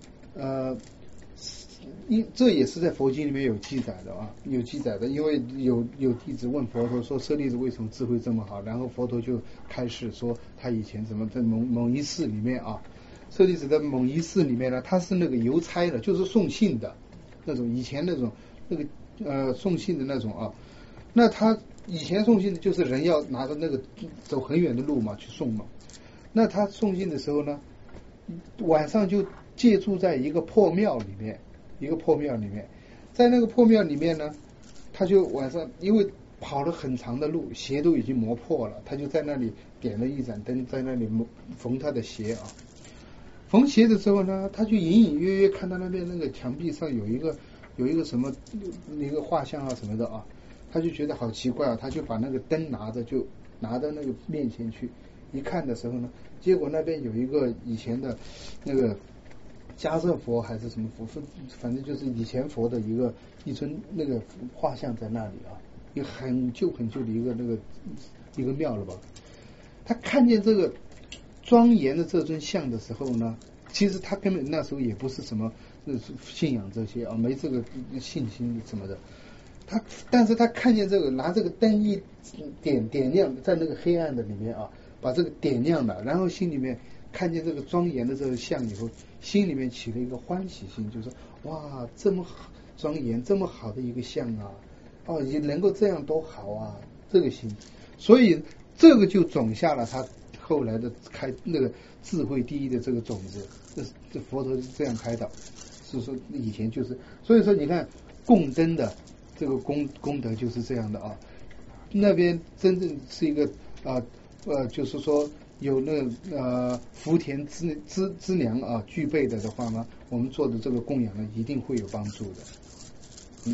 這也是在佛經裡面有記載的因為有弟子問佛陀說舍利子為什麼智慧這麼好，然後佛陀就開示說他以前怎麼在某一世裡面舍利子的某一世裡面呢，他是那個郵差的，就是送信的那種，以前那個送信的那種那他以前送信的就是人要拿着那個走很遠的路嘛去送嘛，那他送信的時候呢，晚上就借住在一個破廟裡面，在那個破廟裡面呢，他就晚上因為跑了很長的路，鞋都已經磨破了，他就在那裡點了一盞燈，在那裡縫他的鞋縫鞋的時候呢，他就隱隱約約看到那邊那個牆壁上有一個什麼一個畫像什麼的他就覺得好奇怪他就把那個燈拿到那個面前去一看的時候呢，結果那邊有一個以前的那個迦葉佛還是什麼佛，反正就是以前佛的一尊那個畫像在那裡一個很舊的一個廟了吧。他看見這個莊嚴的這尊像的時候呢，其實他根本那時候也不是什麼信仰這些沒這個信心什麼的，但是他看見這個拿這個燈一點亮在那個黑暗的裡面把這個點亮了，然後心裡面看見這個莊嚴的這個像以後，心裡面起了一個歡喜心，就是哇這麼莊嚴這麼好的一個像也能夠這樣多好這個心，所以這個就種下了他後來的那個智慧第一的這個種子，這佛陀是這樣開導，是說以前就是，所以說你看供燈的這個功德就是這樣的那邊真正是一個就是說有那福田資糧具備的話呢，我們做的這個供養呢一定會有幫助的。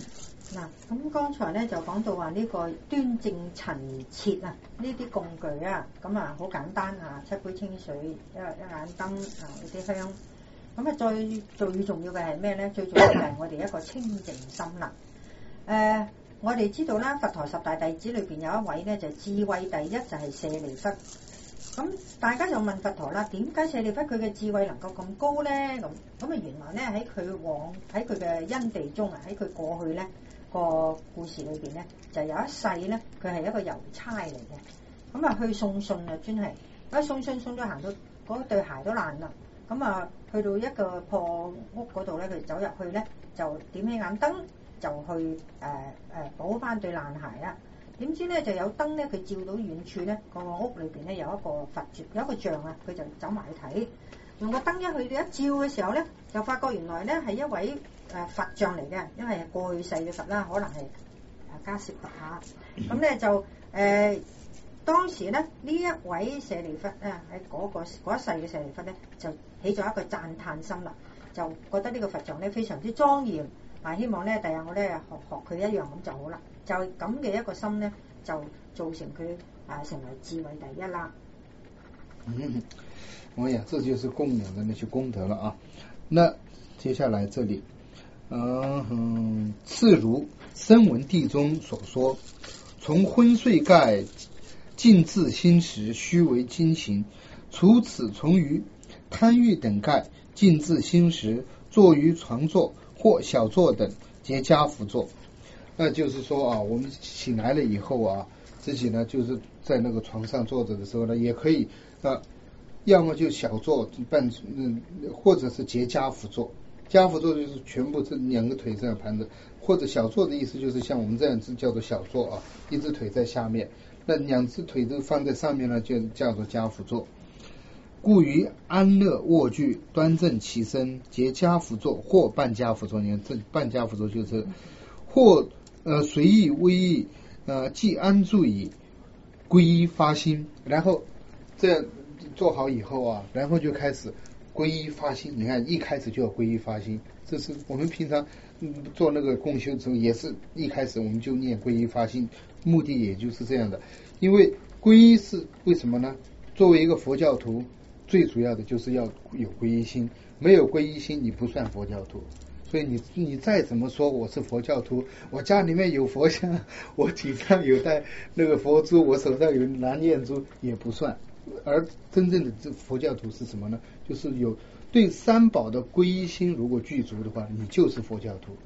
嗱，咁剛才咧就講到話呢個端正陳設啊，呢啲工具啊，咁啊好簡單啊，七杯清水，一眼燈啊，呢啲香，咁啊最重要嘅係咩咧？最重要嘅係我哋一個清淨心啦。我哋知道啦，佛陀十大弟子裏邊有一位咧就智慧第一，就係舍利弗。咁大家就問佛陀啦，點解舍利弗佢嘅智慧能夠咁高咧？咁啊原來咧喺佢嘅因地中啊，喺佢過去咧個故事裏邊咧，就有一世咧佢係一個郵差嚟嘅，咁啊去送信啊，專係一送信送到行到嗰對鞋都爛啦，咁啊去到一個破屋嗰度咧，佢走入去咧就點起眼燈就去補翻對爛鞋啊！點知咧就有燈咧，佢照到遠處咧個屋裏邊咧有一個佛像，有一個像啊，佢就走埋去睇，用個燈一去到一照嘅時候咧，就發覺原來咧係一位佛像嚟嘅，因為係過去世嘅佛啦，可能係迦葉佛嚇。咁咧就當時咧呢一位舍利弗喺嗰一世嘅舍利弗咧，就起咗一個讚歎心啦，就覺得呢個佛像咧非常之莊嚴，希望咧第日我咧學佢一樣咁就好啦。就咁嘅一個心咧，就造成佢成為智慧第一啦。 哎呀，這就是供養的那些功德了啊。那接下來這裡，次如聲聞地中所說，從昏睡蓋盡自心時，須為經行；除此從於貪欲等蓋盡自心時，坐於床座或小座等，結跏趺坐。那就是說啊，我們醒來了以後啊，自己呢就是在那個床上坐着的時候呢，也可以要麼就小坐或者是結跏趺坐。跏趺坐就是全部是兩個腿這樣盤着，或者小坐的意思就是像我們這樣子叫做小坐啊，一隻腿在下面，那兩隻腿都放在上面呢，就叫做跏趺坐。故於安樂臥具，端正其身，結跏趺坐或半跏趺坐。你看這半跏趺坐就是或隨意威儀，既安住矣，皈依發心，然後這樣做好以後啊，然後就開始皈依發心。你看一開始就要皈依發心，這是我們平常做那個共修的時候，也是一開始我們就念皈依發心，目的也就是這樣的。因為皈依是為什麼呢？作為一個佛教徒，最主要的就是要有皈依心，沒有皈依心，你不算佛教徒。所以你再怎麼說我是佛教徒，我家裏面有佛像，我體上有戴那個佛珠，我手上有拿念珠，也不算。而真正的這佛教徒是什麼呢？就是有對三寶的皈依心，如果具足的話，你就是佛教徒。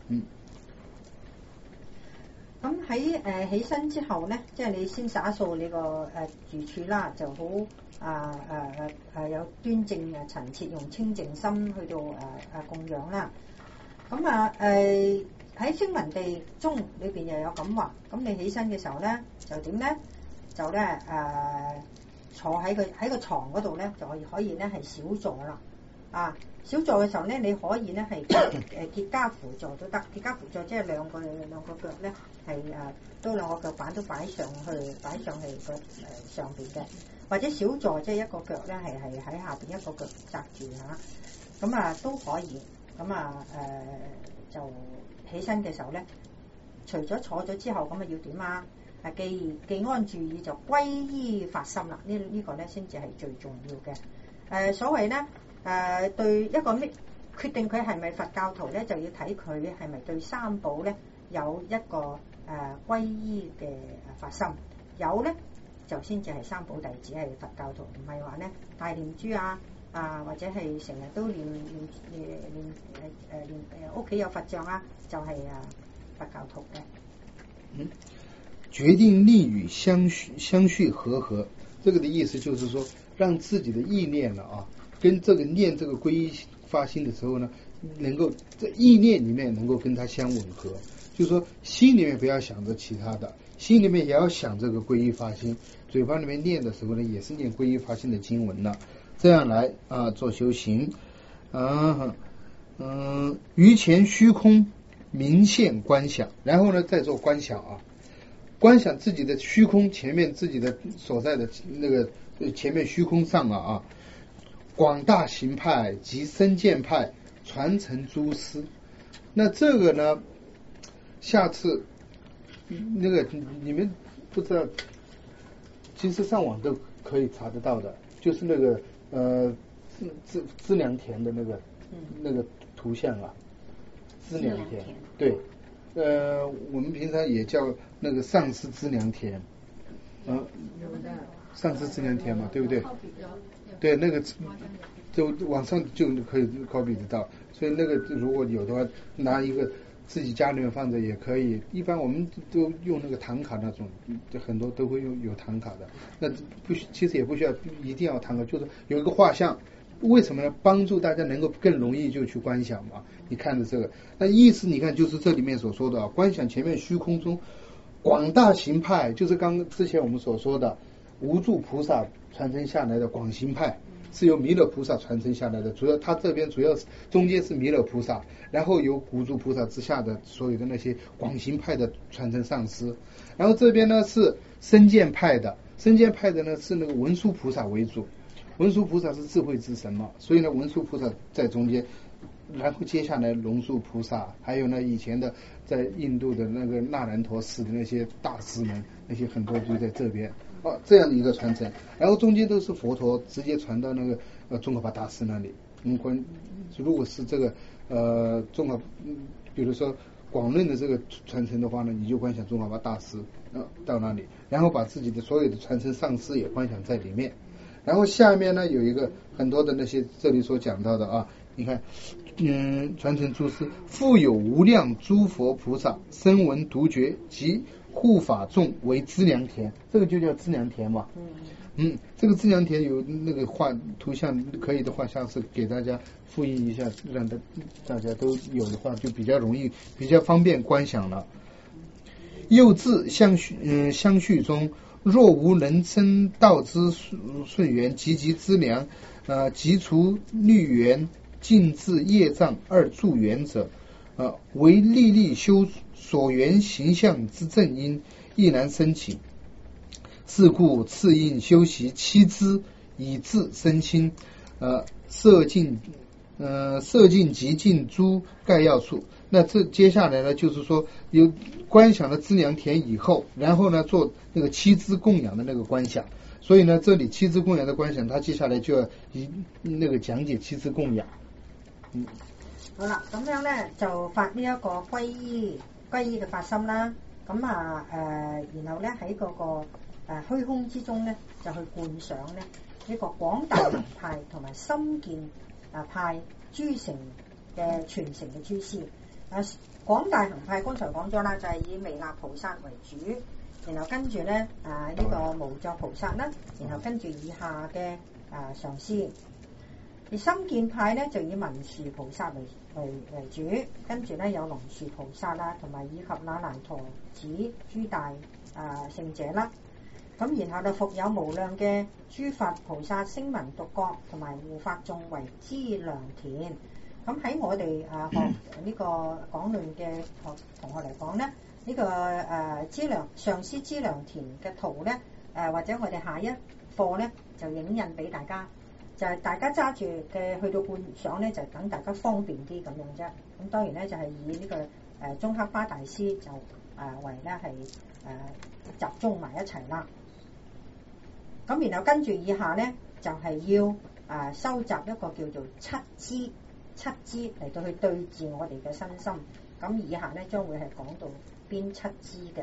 咁喺起身之後咧，即係你先灑掃你個住處啦，就好有端正陳設，用清淨心去到供養啦。咁喺聲聞地中裏邊又有咁話，咁你起身嘅時候咧，就點咧？就咧坐喺個床嗰度咧，就可以咧係小坐啦。小坐嘅時候咧，你可以咧係結跏趺坐都得。結跏趺坐即係兩個腳咧係都兩個腳板都擺上去個上邊嘅，或者小坐即係一個腳咧係喺下邊，一個腳紮住嚇，咁都可以。咁就起身嘅時候咧，除咗坐咗之後，咁要點啊？既安住意就皈依發心啦。呢個咧先至係最重要嘅。所謂咧對一個決定佢係咪佛教徒咧，就要睇佢係咪對三寶咧有一個皈依嘅發心。有咧就先至係三寶弟子，係佛教徒，唔係話咧大念珠或者係成日都念屋企有佛像就係佛教徒嘅。 決定力與相續和合，這個的意思就是說，讓自己的意念了跟這個念這個皈依發心的時候呢，能夠在意念裡面能夠跟它相吻合，就是說心裡面不要想着其他的，心裡面也要想這個皈依發心，嘴巴裡面念的時候呢，也是念皈依發心的經文了，這樣來做修行。於前虛空明現觀想，然後呢再做觀想觀想自己的虛空，前面自己的所在的那個前面虛空上廣大行派及深見派傳承諸師。那這個呢下次那个你们不知道，其实上网都可以查得到的，就是那个资良田的那个图像啊，资良田，对，我们平常也叫那个上师资良田，上师资良田嘛，对不对？对，那个就网上就可以 copy 得到，所以那个如果有的话，拿一个自己家里面放着也可以。一般我们都用那个唐卡那种，很多都会有唐卡的。那其实也不需要一定要唐卡，就是有一个画像。为什么呢？帮助大家能够更容易就去观想嘛。你看着这个，那意思你看就是这里面所说的啊，观想前面虚空中广大行派，就是之前我们所说的无著菩萨传承下来的广行派，是由弥勒菩萨传承下来的。主要他这边主要是中间是弥勒菩萨，然后有无著菩萨之下的所有的那些广行派的传承上师，然后这边呢是身见派的，身见派的呢是那个文殊菩萨为主。文殊菩萨是智慧之神嘛，所以呢文殊菩萨在中间，然后接下来龙树菩萨，还有呢以前的在印度的那个那兰陀寺的那些大师们，那些很多就在这边这样的一个传承，然后中间都是佛陀直接传到那个宗喀巴大师那里。如果是这个宗喀，比如说广论的这个传承的话呢，你就观想宗喀巴大师到那里，然后把自己的所有的传承上师也观想在里面。然后下面呢有一个很多的那些这里所讲到的啊，你看，传承诸师复有无量诸佛菩萨声闻独觉及护法众为资粮田，这个就叫资粮田嘛。这个资粮田有那个画图像，可以的话下次给大家复印一下，让大家都有的话就比较容易比较方便观想了。又自相续中，若无能生道之顺缘，积资粮，即除律缘，尽治业障而助缘者，为历历修所缘形象之正因，亦难生起。是故次应修习七支，以治身心，摄尽极尽诸概要处。那这接下来呢，就是说有观想的资粮田以后，然后呢做那个七支供养的那个观想。所以呢，这里七支供养的观想，他接下来就要那个讲解七支供养。 好啦，咁樣咧就發呢一個歸依嘅發心啦。咁然後咧喺嗰個虛空之中咧，就去觀想咧呢個廣大行派同埋深見派諸成嘅傳承嘅諸師。廣大行派剛才講咗啦，就係以彌勒菩薩為主，然後跟住咧呢個無著菩薩啦，然後跟住以下嘅上師。而深見派咧就以文殊菩薩為主，跟住咧有龍樹菩薩啦，同埋以及那蘭陀寺諸大聖者啦。咁然後就復有無量嘅諸佛菩薩聲聞獨覺同埋護法眾為資糧田。咁喺我哋學呢個廣論嘅同學嚟講咧，呢個上師資糧田嘅圖咧，或者我哋下一課咧就影印俾大家，就係大家揸住嘅去到觀賞咧，就等大家方便啲咁樣啫。咁當然咧就係以呢個宗喀巴大師就為咧係集中埋一齊啦。咁然後跟住以下咧就係要收集一個叫做七支嚟到去對治我哋嘅身心。咁以下咧將會係講到邊七支嘅。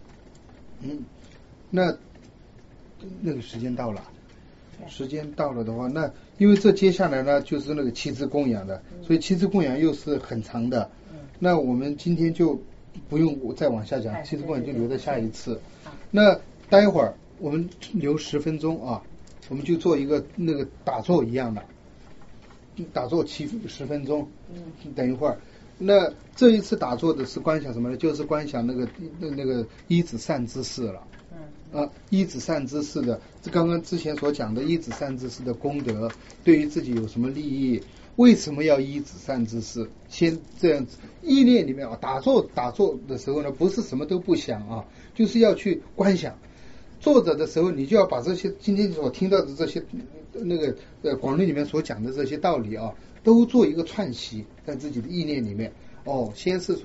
那個時間到了。時間到了的話，那因為這接下來呢就是那個七支供養的，所以七支供養又是很長的。那我們今天就不用再往下講，七支供養就留到下一次。那待會兒我們留10分鐘啊，我們就做一個那個打坐一樣的，打坐10分鐘。等一會兒，那這一次打坐的是觀想什麼呢？就是觀想那個依止善知識了。依止善知識的，剛剛之前所講的依止善知識的功德，對於自己有什麼利益？為什麼要依止善知識？先這樣子，意念裡面打坐的時候呢，不是什麼都不想啊，就是要去觀想。坐着的時候，你就要把這些今天所聽到的這些那個廣論裡面所講的這些道理啊，都做一個串習在自己的意念裡面。先是說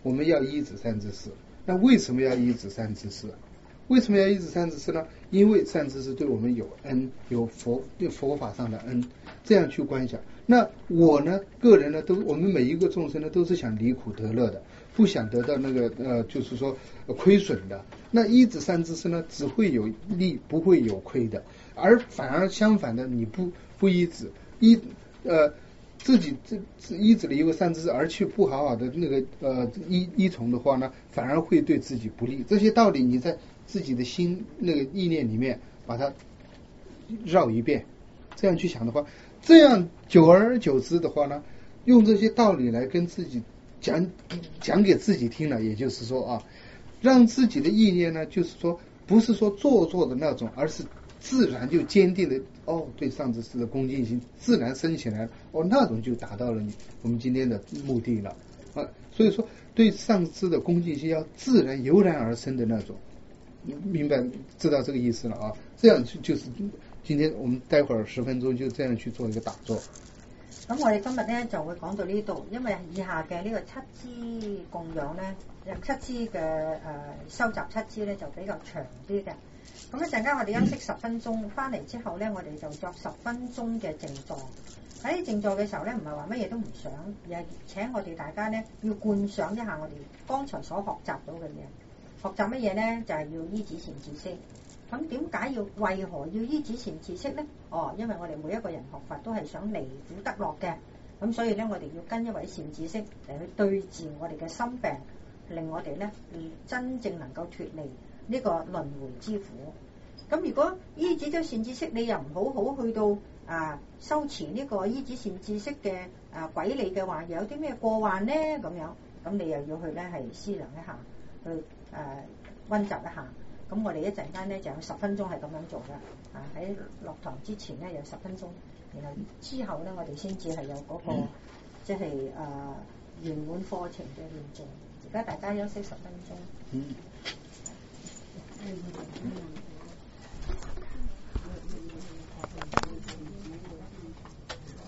我们要依止善知识。那为什么要依止善知识？为什么要依止善知识呢？因为善知识对我们有恩，有对佛法上的恩，这样去观想。那我呢，个人呢，我们每一个众生呢，都是想离苦得乐的，不想得到那个就是说亏损的。那依止善知识呢，只会有利，不会有亏的。而反而相反的，你不依止自己依止了一个善知识，而去不好好的那个依从的话呢，反而会对自己不利。这些道理你在自己的心那个意念里面把它绕一遍，这样去想的话，这样久而久之的话呢，用这些道理来跟自己讲给自己听了，也就是说啊，让自己的意念呢，就是说不是说做作的那种，而是自然就坚定的对上知识的恭敬心自然升起来了，那种就达到了我们今天的目的了啊。所以说对上知的恭敬心要自然油然而生的那种，明白知道这个意思了啊。这样就是今天我们待会儿10分鐘就這樣去做一個打坐。 咁我哋今日咧就會講到呢度，因為以下嘅呢個七支供養咧，七支嘅收集七支咧就比較長啲嘅。咁一陣間我哋休息10分鐘，翻嚟之後咧，我哋就作10分鐘嘅靜坐。喺靜坐嘅時候咧，唔係話乜嘢都唔想，而係請我哋大家咧要觀想一下我哋剛才所學習到嘅嘢。學習乜嘢咧？就係要依止善知識。咁點解為何要依止善知識咧？因為我哋每一個人學佛都係想離苦得樂嘅，咁所以咧我哋要跟一位善知識嚟去對治我哋嘅心病，令我哋咧真正能夠脫離呢個輪迴之苦。咁如果依止咗善知識，你又唔好好去到修持呢個依止善知識嘅軌理嘅話，又有啲咩過患咧？咁樣，咁你又要去咧係思量一下，去溫習一下。咁我哋一陣間咧就有10分鐘係咁樣做嘅，喺落堂之前咧有10分鐘，然後之後咧我哋先至係有嗰個即係圓滿課程嘅練習。而家大家休息10分鐘。